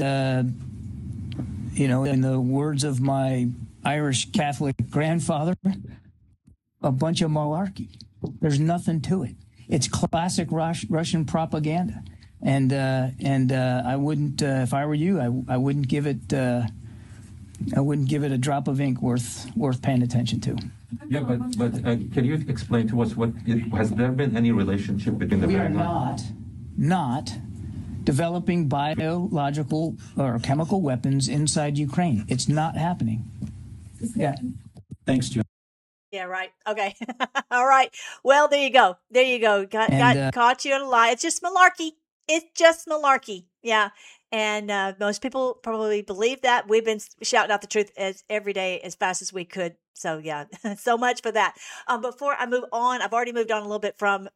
in the words of my Irish Catholic grandfather, a bunch of malarkey. There's nothing to it. It's classic Russian propaganda. And I wouldn't, if I were you, I wouldn't give it a drop of ink worth paying attention to. Yeah, but can you explain to us has there been any relationship between the? We are not developing biological or chemical weapons inside Ukraine. It's not happening. Yeah. Thanks, Joe. Yeah, right. Okay. All right. Well, there you go. Caught you in a lie. It's just malarkey. Yeah. And most people probably believe that. We've been shouting out the truth every day as fast as we could. So yeah, so much for that. Before I move on, I've already moved on a little bit from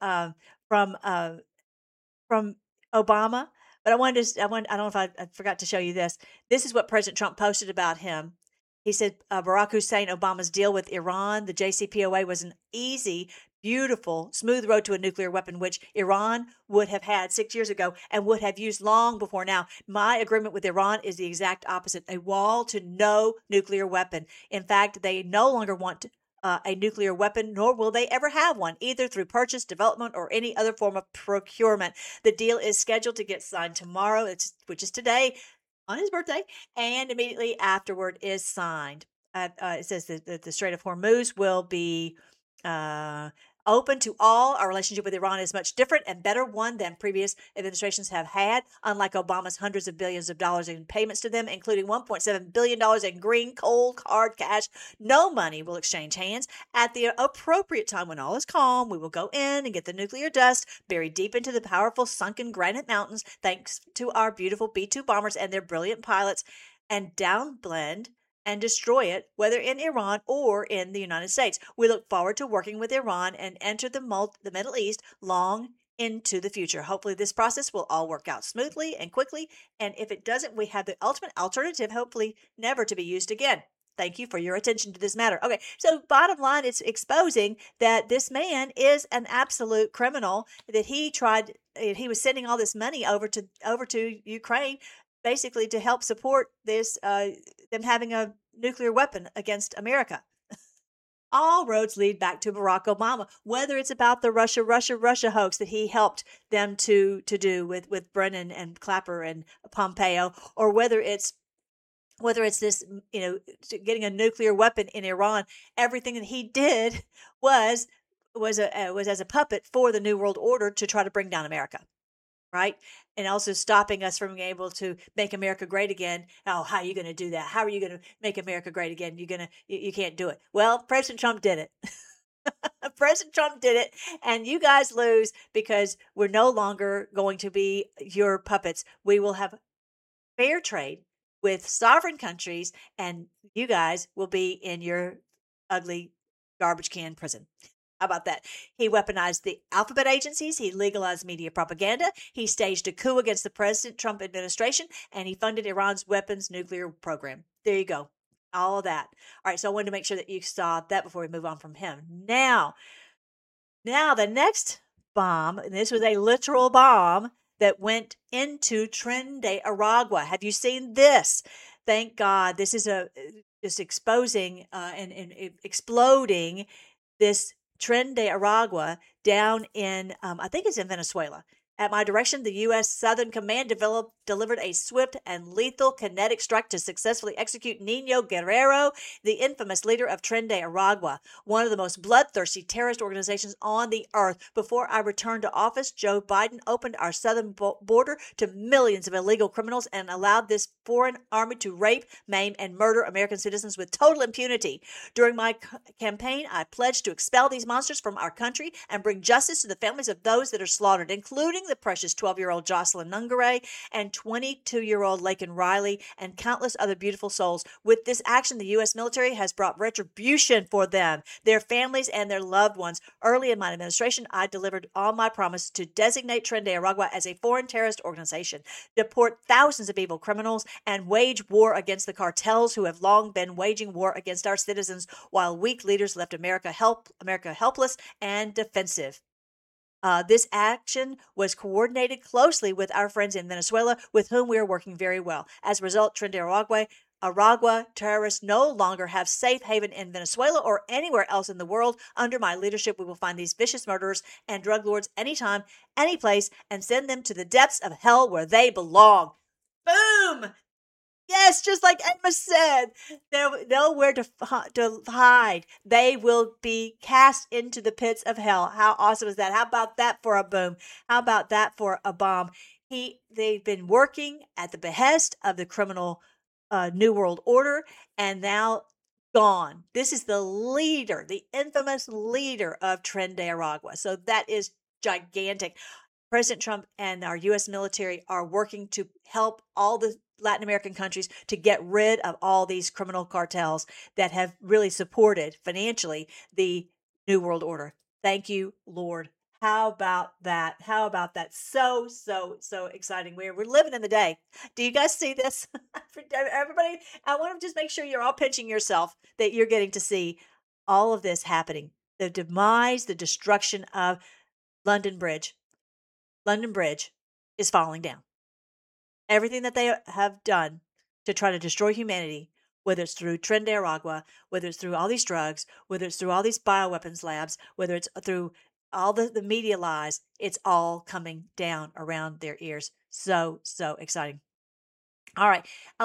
Obama, but I don't know if I forgot to show you this. This is what President Trump posted about him. He said Barack Hussein Obama's deal with Iran, the JCPOA, was an easy, beautiful, smooth road to a nuclear weapon, which Iran would have had 6 years ago and would have used long before now. My agreement with Iran is the exact opposite, a wall to no nuclear weapon. In fact, they no longer want a nuclear weapon, nor will they ever have one, either through purchase, development, or any other form of procurement. The deal is scheduled to get signed tomorrow, which is today, on his birthday, and immediately afterward is signed. It says that the Strait of Hormuz will be open to all. Our relationship with Iran is much different and better one than previous administrations have had. Unlike Obama's hundreds of billions of dollars in payments to them, including $1.7 billion in green cold hard cash, no money will exchange hands. At the appropriate time, when all is calm, we will go in and get the nuclear dust buried deep into the powerful sunken granite mountains, thanks to our beautiful B-2 bombers and their brilliant pilots, and downblend and destroy it, whether in Iran or in the United States. We look forward to working with Iran and enter the Middle East long into the future. Hopefully this process will all work out smoothly and quickly, and if it doesn't, we have the ultimate alternative, hopefully never to be used again. Thank you for your attention to this matter. Okay, so bottom line, it's exposing that this man is an absolute criminal, that he was sending all this money over to Ukraine, basically to help support this, them having a nuclear weapon against America. All roads lead back to Barack Obama, whether it's about the Russia hoax that he helped them to do with Brennan and Clapper and Pompeo, or whether it's this, getting a nuclear weapon in Iran. Everything that he did was as a puppet for the New World Order to try to bring down America. Right? And also stopping us from being able to make America great again. Oh, how are you going to do that? How are you going to make America great again? You can't do it. Well, President Trump did it. President Trump did it. And you guys lose because we're no longer going to be your puppets. We will have fair trade with sovereign countries, and you guys will be in your ugly garbage can prison. How about that? He weaponized the alphabet agencies. He legalized media propaganda. He staged a coup against the President Trump administration, and he funded Iran's weapons nuclear program. There you go. All of that. All right. So I wanted to make sure that you saw that before we move on from him. Now the next bomb, and this was a literal bomb that went into Tren de Aragua. Have you seen this? Thank God. This is just exposing and exploding this Tren de Aragua down in, I think it's in Venezuela. At my direction, the U.S. Southern Command delivered a swift and lethal kinetic strike to successfully execute Nino Guerrero, the infamous leader of Tren de Aragua, one of the most bloodthirsty terrorist organizations on the earth. Before I returned to office, Joe Biden opened our southern border to millions of illegal criminals and allowed this foreign army to rape, maim, and murder American citizens with total impunity. During my campaign, I pledged to expel these monsters from our country and bring justice to the families of those that are slaughtered, including the precious 12-year-old Jocelyn Nungaray and 22-year-old Laken Riley and countless other beautiful souls. With this action, the U.S. military has brought retribution for them, their families, and their loved ones. Early in my administration, I delivered on my promise to designate Tren de Aragua as a foreign terrorist organization, deport thousands of evil criminals, and wage war against the cartels who have long been waging war against our citizens while weak leaders left America helpless and defensive. This action was coordinated closely with our friends in Venezuela, with whom we are working very well. As a result, Tren de Aragua terrorists no longer have safe haven in Venezuela or anywhere else in the world. Under my leadership, we will find these vicious murderers and drug lords anytime, any place, and send them to the depths of hell where they belong. Boom! Yes, just like Emma said, they'll nowhere to hide. They will be cast into the pits of hell. How awesome is that? How about that for a boom? How about that for a bomb? They've been working at the behest of the criminal New World Order, and now gone. This is the leader, the infamous leader of Tren de Aragua. So that is gigantic. President Trump and our U.S. military are working to help all the Latin American countries to get rid of all these criminal cartels that have really supported financially the New World Order. Thank you, Lord. How about that? How about that? So exciting. We're living in the day. Do you guys see this? Everybody, I want to just make sure you're all pinching yourself that you're getting to see all of this happening. The demise, the destruction of London Bridge. London Bridge is falling down. Everything that they have done to try to destroy humanity, whether it's through Tren de Aragua, whether it's through all these drugs, whether it's through all these bioweapons labs, whether it's through all the media lies, it's all coming down around their ears. So exciting. All right.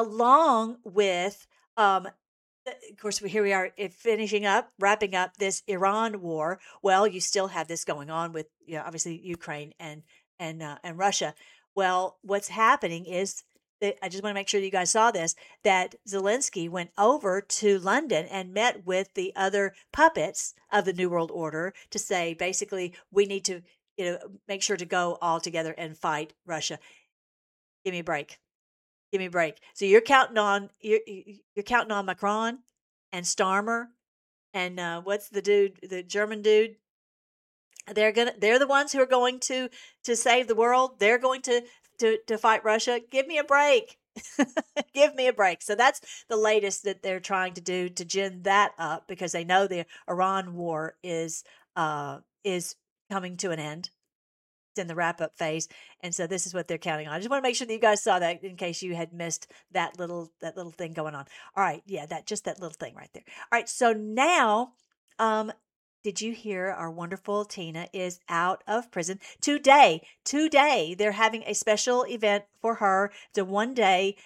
Along with, of course, here we are wrapping up this Iran war. Well, you still have this going on with, obviously Ukraine and Russia. Well, what's happening is that I just want to make sure that you guys saw this, that Zelensky went over to London and met with the other puppets of the New World Order to say, basically, we need to, make sure to go all together and fight Russia. Give me a break. Give me a break. So you're counting on Macron and Starmer and what's the dude, the German dude? They're the ones who are going to save the world. They're going to fight Russia. Give me a break. Give me a break. So that's the latest that they're trying to do to gin that up, because they know the Iran war is coming to an end. It's in the wrap up phase, and so this is what they're counting on. I just want to make sure that you guys saw that in case you had missed that little thing going on. All right, yeah, that little thing right there. All right, so now, did you hear our wonderful Tina is out of prison today? Today, they're having a special event for her. It's a one-day,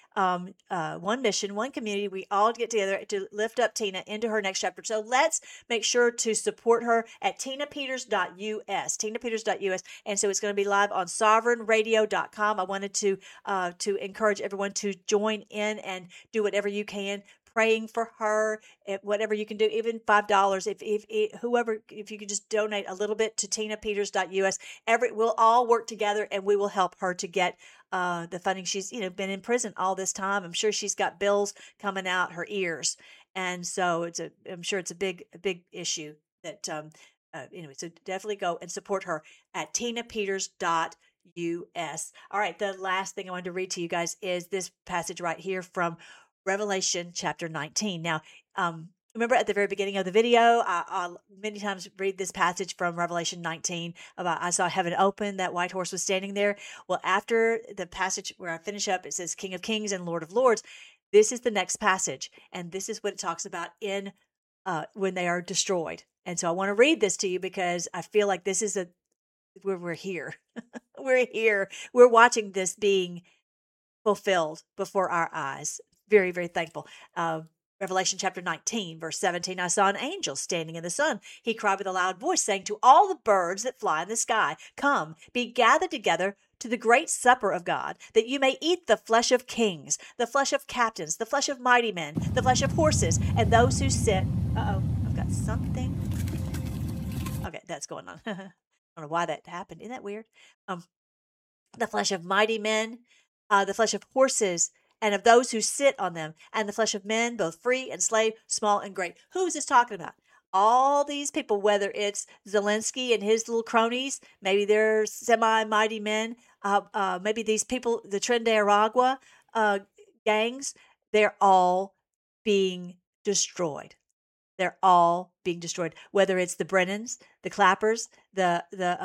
one mission, one community. We all get together to lift up Tina into her next chapter. So let's make sure to support her at tinapeters.us, tinapeters.us. And so it's going to be live on sovereignradio.com. I wanted to encourage everyone to join in and do whatever you can, praying for her, whatever you can do, even $5. If you could just donate a little bit to tinapeters.us, we'll all work together and we will help her to get the funding. She's been in prison all this time. I'm sure she's got bills coming out her ears, and so I'm sure it's a big issue that anyway. So definitely go and support her at tinapeters.us. All right, the last thing I wanted to read to you guys is this passage right here from Revelation chapter 19. Now, remember at the very beginning of the video, I many times read this passage from Revelation 19 about I saw heaven open, that white horse was standing there. Well, after the passage where I finish up, it says King of Kings and Lord of Lords. This is the next passage, and this is what it talks about in when they are destroyed. And so I want to read this to you because I feel like this is where we're here. We're here. We're watching this being fulfilled before our eyes. Very, very thankful. Revelation chapter 19, verse 17, I saw an angel standing in the sun. He cried with a loud voice, saying to all the birds that fly in the sky, come, be gathered together to the great supper of God, that you may eat the flesh of kings, the flesh of captains, the flesh of mighty men, the flesh of horses, and those who sit. I've got something. Okay, that's going on. I don't know why that happened. Isn't that weird? the flesh of mighty men, the flesh of horses, and of those who sit on them, and the flesh of men, both free and slave, small and great. Who's this talking about? All these people, whether it's Zelensky and his little cronies, maybe they're semi-mighty men, maybe these people, the Tren de Aragua gangs, they're all being destroyed. They're all being destroyed. Whether it's the Brennans, the Clappers, the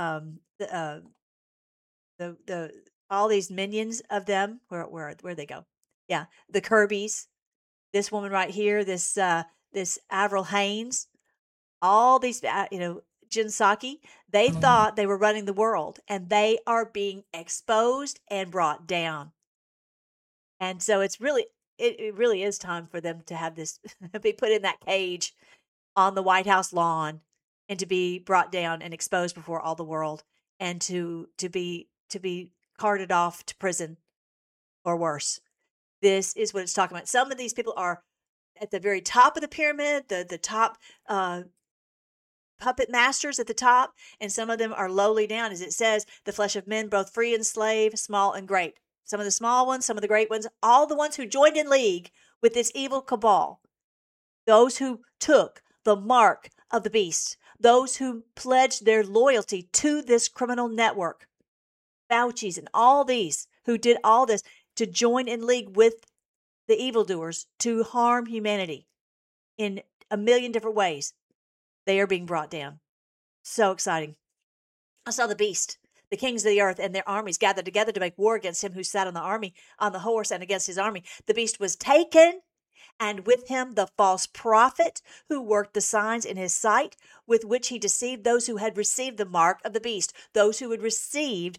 all these minions of them, where they go? Yeah, the Kirbys. This woman right here, this Avril Haines, all these, Jen Psaki, they thought they were running the world, and they are being exposed and brought down. And so it really is time for them to have this be put in that cage on the White House lawn, and to be brought down and exposed before all the world, and to be carted off to prison or worse. This is what it's talking about. Some of these people are at the very top of the pyramid, the top puppet masters at the top, and some of them are lowly down, as it says, the flesh of men, both free and slave, small and great. Some of the small ones, some of the great ones, all the ones who joined in league with this evil cabal, those who took the mark of the beast, those who pledged their loyalty to this criminal network, Fauci's and all these who did all this to join in league with the evildoers to harm humanity in a million different ways. They are being brought down. So exciting. I saw the beast, the kings of the earth and their armies gathered together to make war against him who sat on the horse and against his army. The beast was taken, and with him the false prophet who worked the signs in his sight, with which he deceived those who had received the mark of the beast, those who had received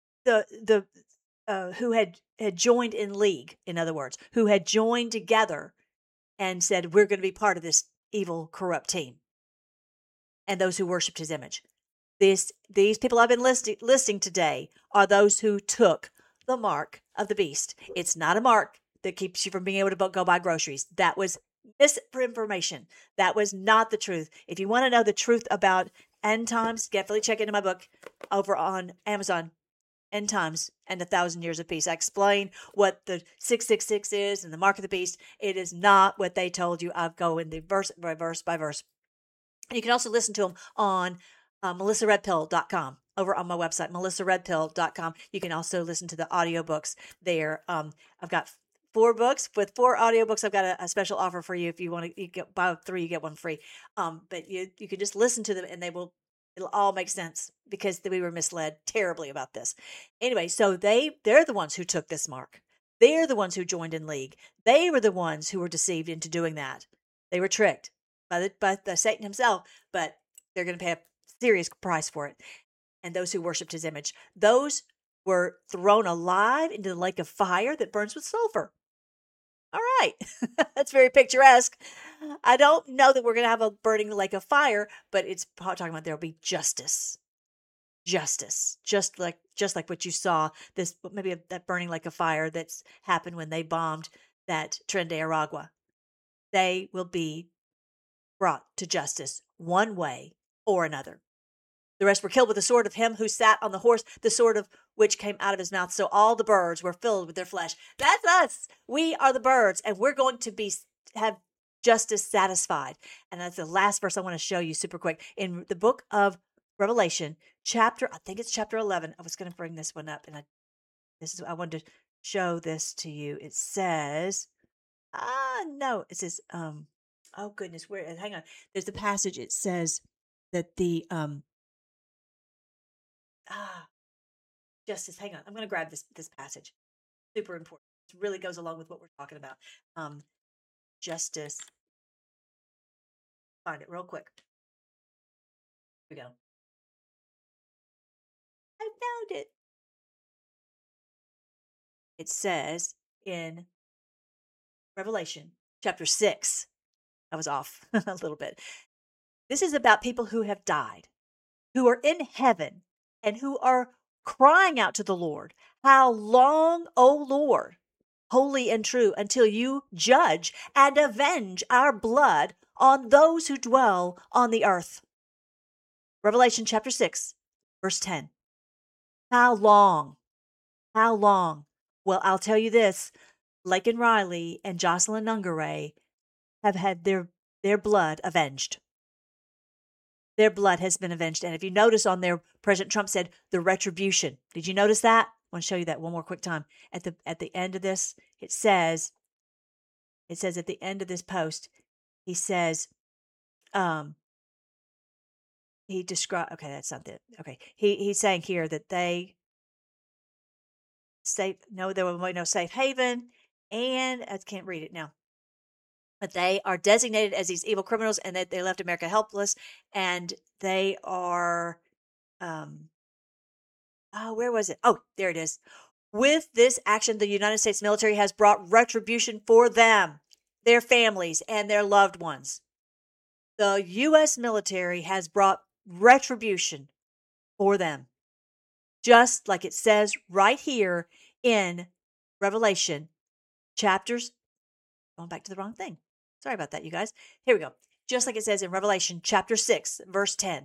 who had joined in league, in other words, who had joined together and said, we're going to be part of this evil, corrupt team. And those who worshiped his image. These people I've been listing today are those who took the mark of the beast. It's not a mark that keeps you from being able to go buy groceries. That was misinformation. That was not the truth. If you want to know the truth about end times, definitely check into my book over on Amazon, End Times and 1,000 Years of Peace. I explain what the 666 is and the mark of the beast. It is not what they told you. I'll go in the verse by verse by verse. And you can also listen to them on melissaredpill.com over on my website, melissaredpill.com. You can also listen to the audiobooks there. I've got 4 books. With 4 audiobooks, I've got a special offer for you. If you want to buy 3, you get 1 free. But you can just listen to them and it'll all make sense, because we were misled terribly about this. Anyway, so they're the ones who took this mark. They're the ones who joined in league. They were the ones who were deceived into doing that. They were tricked by the Satan himself, but they're going to pay a serious price for it. And those who worshipped his image, those were thrown alive into the lake of fire that burns with sulfur. All right. That's very picturesque. I don't know that we're going to have a burning lake of fire, but it's talking about there'll be justice. Justice. Just like what you saw, this maybe that burning lake of fire that's happened when they bombed that Tren de Aragua. They will be brought to justice one way or another. The rest were killed with the sword of him who sat on the horse, the sword of which came out of his mouth. So all the birds were filled with their flesh. That's us. We are the birds, and we're going to have justice satisfied. And that's the last verse I want to show you super quick. In the book of Revelation, I think it's chapter 11. I was going to bring this one up, and I wanted to show this to you. It says, it says, oh goodness, hang on. There's the passage. It says that the, justice, hang on. I'm going to grab this passage. Super important. It really goes along with what we're talking about. Justice. Find it real quick. Here we go. I found it. It says in Revelation chapter 6. I was off a little bit. This is about people who have died, who are in heaven, and who are crying out to the Lord, how long, O Lord, holy and true, until you judge and avenge our blood on those who dwell on the earth. Revelation chapter 6, verse 10. How long, How long? Well, I'll tell you this. Laken Riley and Jocelyn Nungaray have had their blood avenged. Their blood has been avenged. And if you notice on there, President Trump said the retribution. Did you notice that? I want to show you that one more quick time. At the end of this, it says at the end of this post, he says, he described, okay, that's not it. Okay. He's saying here that they there will be no safe haven, and I can't read it now. But they are designated as these evil criminals, and that they left America helpless, and they are, where was it? Oh, there it is. With this action, the United States military has brought retribution for them, their families, and their loved ones. The U.S. military has brought retribution for them, just like it says right here in Revelation chapters. Going back to the wrong thing. Sorry about that, you guys. Here we go. Just like it says in Revelation chapter 6, verse 10.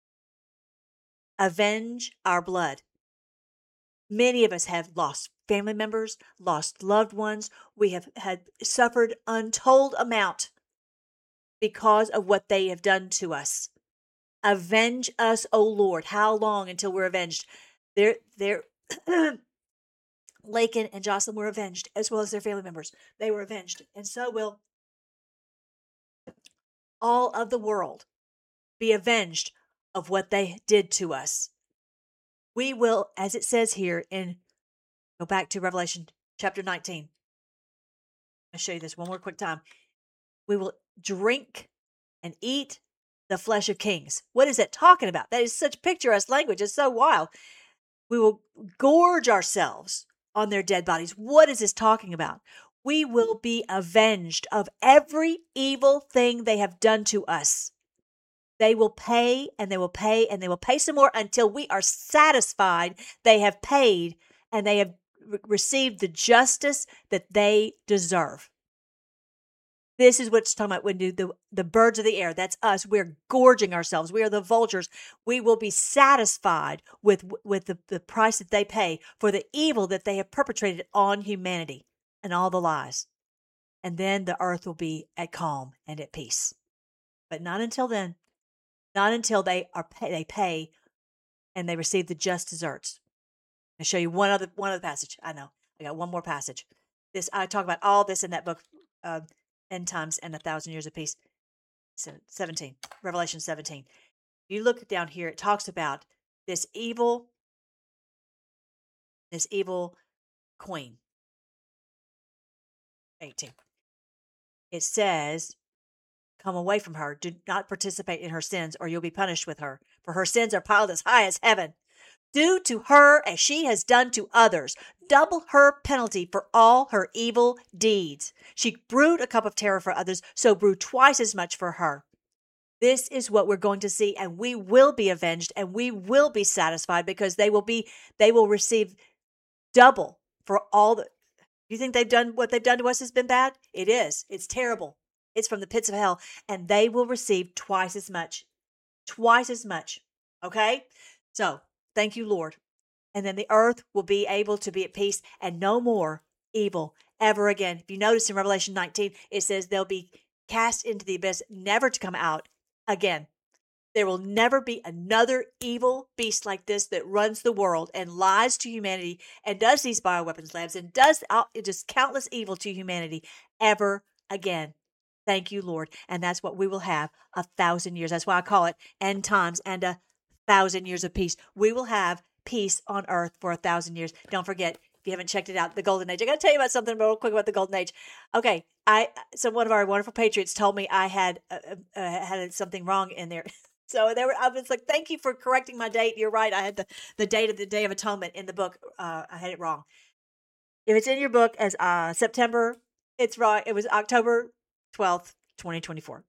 Avenge our blood. Many of us have lost family members, lost loved ones. We have had suffered untold amount because of what they have done to us. Avenge us, O Lord. How long until we're avenged? They're Laken and Jocelyn were avenged, as well as their family members. They were avenged. And so will all of the world be avenged of what they did to us. We will, as it says here go back to Revelation chapter 19. I'll show you this one more quick time. We will drink and eat the flesh of kings. What is that talking about? That is such picturesque language. It's so wild. We will gorge ourselves on their dead bodies. What is this talking about? We will be avenged of every evil thing they have done to us. They will pay, and they will pay, and they will pay some more until we are satisfied they have paid and they have received the justice that they deserve. This is what it's talking about when the birds of the air, that's us. We're gorging ourselves. We are the vultures. We will be satisfied with the price that they pay for the evil that they have perpetrated on humanity and all the lies. And then the earth will be at calm and at peace. But not until then. Not until they pay and they receive the just deserts. I'll show you one other passage. I know. I got one more passage. I talk about all this in that book, End Times and 1,000 Years of Peace. 17, Revelation 17. You look down here, it talks about this evil queen. 18. It says, come away from her. Do not participate in her sins, or you'll be punished with her. For her sins are piled as high as heaven. Do to her as she has done to others. Double her penalty for all her evil deeds. She brewed a cup of terror for others, so brew twice as much for her. This is what we're going to see, and we will be avenged, and we will be satisfied, because they will receive double for all the. You think what they've done to us has been bad? It is. It's terrible. It's from the pits of hell, and they will receive twice as much. Twice as much. Okay? So, thank you, Lord. And then the earth will be able to be at peace, and no more evil ever again. If you notice in Revelation 19, it says they'll be cast into the abyss, never to come out again. There will never be another evil beast like this that runs the world and lies to humanity and does these bioweapons labs and does just countless evil to humanity ever again. Thank you, Lord. And that's what we will have 1,000 years. That's why I call it end times and 1,000 years of peace. We will have peace on earth for 1,000 years. Don't forget, if you haven't checked it out, the Golden Age. I got to tell you about something real quick about the Golden Age. Okay, so one of our wonderful patriots told me I had something wrong in there. So I was like, thank you for correcting my date. You're right. I had the date of the Day of Atonement in the book. I had it wrong. If it's in your book as September, it's right. It was October 12th, 2024.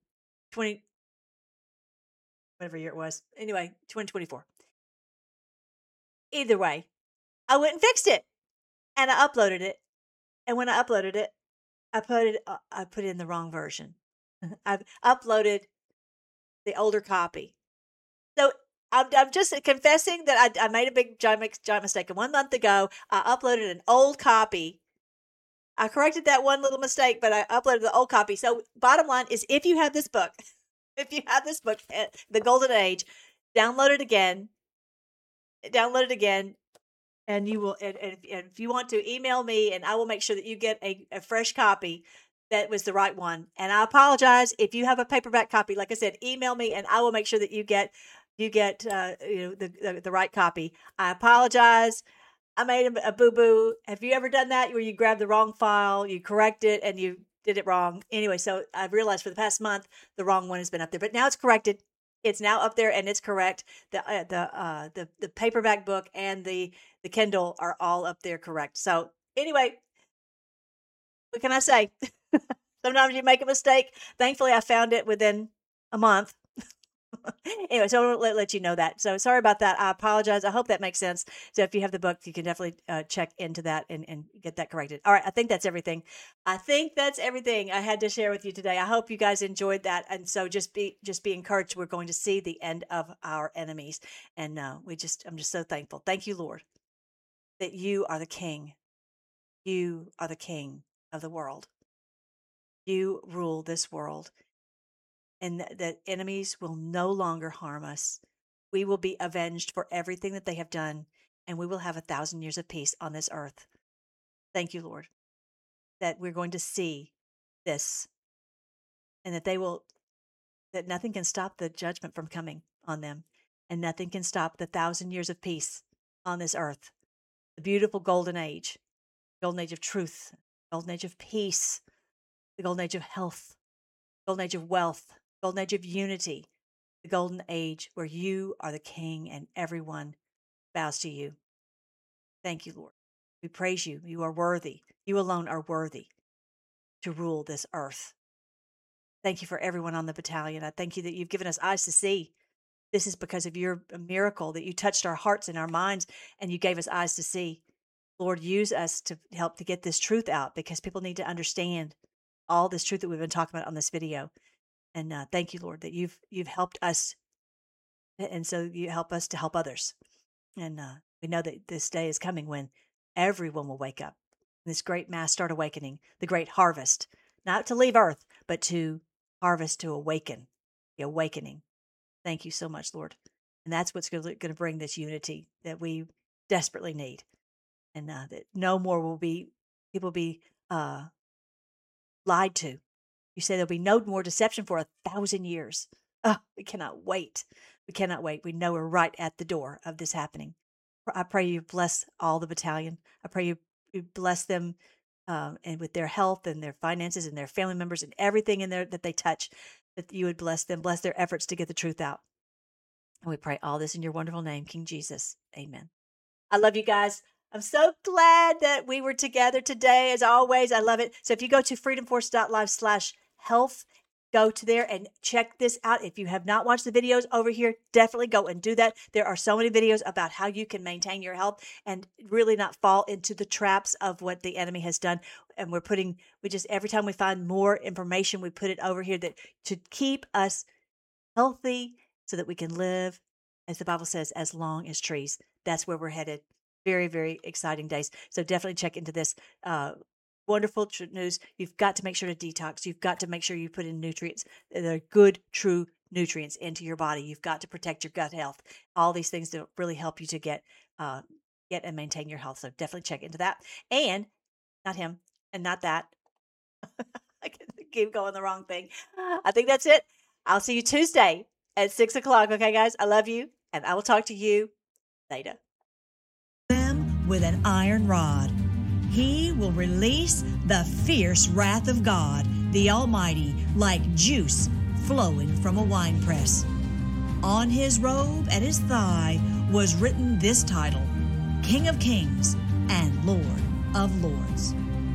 Whatever year it was. Anyway, 2024. Either way, I went and fixed it. And I uploaded it. And when I uploaded it, I put in the wrong version. I've uploaded the older copy. So I'm just confessing that I made a big giant mistake. And 1 month ago, I uploaded an old copy. I corrected that one little mistake, but I uploaded the old copy. So bottom line is, if you have this book, The Golden Age, download it again, and you will. And if you want to, email me, and I will make sure that you get a fresh copy that was the right one. And I apologize if you have a paperback copy. Like I said, email me, and I will make sure that you get the right copy. I apologize. I made a boo-boo. Have you ever done that where you grab the wrong file, you correct it, and you did it wrong? Anyway, so I've realized for the past month, the wrong one has been up there, but now it's corrected. It's now up there and it's correct. The paperback book and the Kindle are all up there correct. So anyway, what can I say? Sometimes you make a mistake. Thankfully, I found it within a month. Anyway, so I want to let you know that. So sorry about that. I apologize. I hope that makes sense. So if you have the book, you can definitely check into that and get that corrected. All right. I think that's everything. I had to share with you today. I hope you guys enjoyed that. And so just be encouraged. We're going to see the end of our enemies. And I'm just so thankful. Thank you, Lord, that you are the King. You are the King of the world. You rule this world. And that enemies will no longer harm us. We will be avenged for everything that they have done, and we will have 1,000 years of peace on this earth. Thank you, Lord, that we're going to see this, and that nothing can stop the judgment from coming on them, and nothing can stop the 1,000 years of peace on this earth. The beautiful golden age of truth, golden age of peace, the golden age of health, golden age of wealth, golden age of unity, the golden age where you are the King and everyone bows to you. Thank you, Lord. We praise you. You are worthy. You alone are worthy to rule this earth. Thank you for everyone on the battalion. I thank you that you've given us eyes to see. This is because of your miracle that you touched our hearts and our minds and you gave us eyes to see. Lord, use us to help to get this truth out because people need to understand all this truth that we've been talking about on this video. And thank you, Lord, that you've helped us. And so you help us to help others. And we know that this day is coming when everyone will wake up. This great mass start awakening, the great harvest, not to leave earth, but to harvest, to awaken, the awakening. Thank you so much, Lord. And that's what's going to bring this unity that we desperately need. And that no more will people be lied to. You say there'll be no more deception for 1,000 years. Oh, we cannot wait. We cannot wait. We know we're right at the door of this happening. I pray you bless all the battalion. I pray you bless them and with their health and their finances and their family members and everything in there that they touch, that you would bless them, bless their efforts to get the truth out. And we pray all this in your wonderful name, King Jesus. Amen. I love you guys. I'm so glad that we were together today. As always, I love it. So if you go to freedomforce.live/health, go to there and check this out. If you have not watched the videos over here, definitely go and do that. There are so many videos about how you can maintain your health and really not fall into the traps of what the enemy has done. And every time we find more information, we put it over here that to keep us healthy so that we can live, as the Bible says, as long as trees. That's where we're headed. Very, very exciting days. So definitely check into this wonderful news. You've got to make sure to detox. You've got to make sure you put in nutrients that are good, true nutrients into your body. You've got to protect your gut health. All these things to really help you to get and maintain your health. So definitely check into that. And not him and not that. I keep going the wrong thing. I think that's it. I'll see you Tuesday at 6:00. Okay, guys? I love you, and I will talk to you later. With an iron rod. He will release the fierce wrath of God, the Almighty, like juice flowing from a winepress. On his robe at his thigh was written this title, King of Kings and Lord of Lords.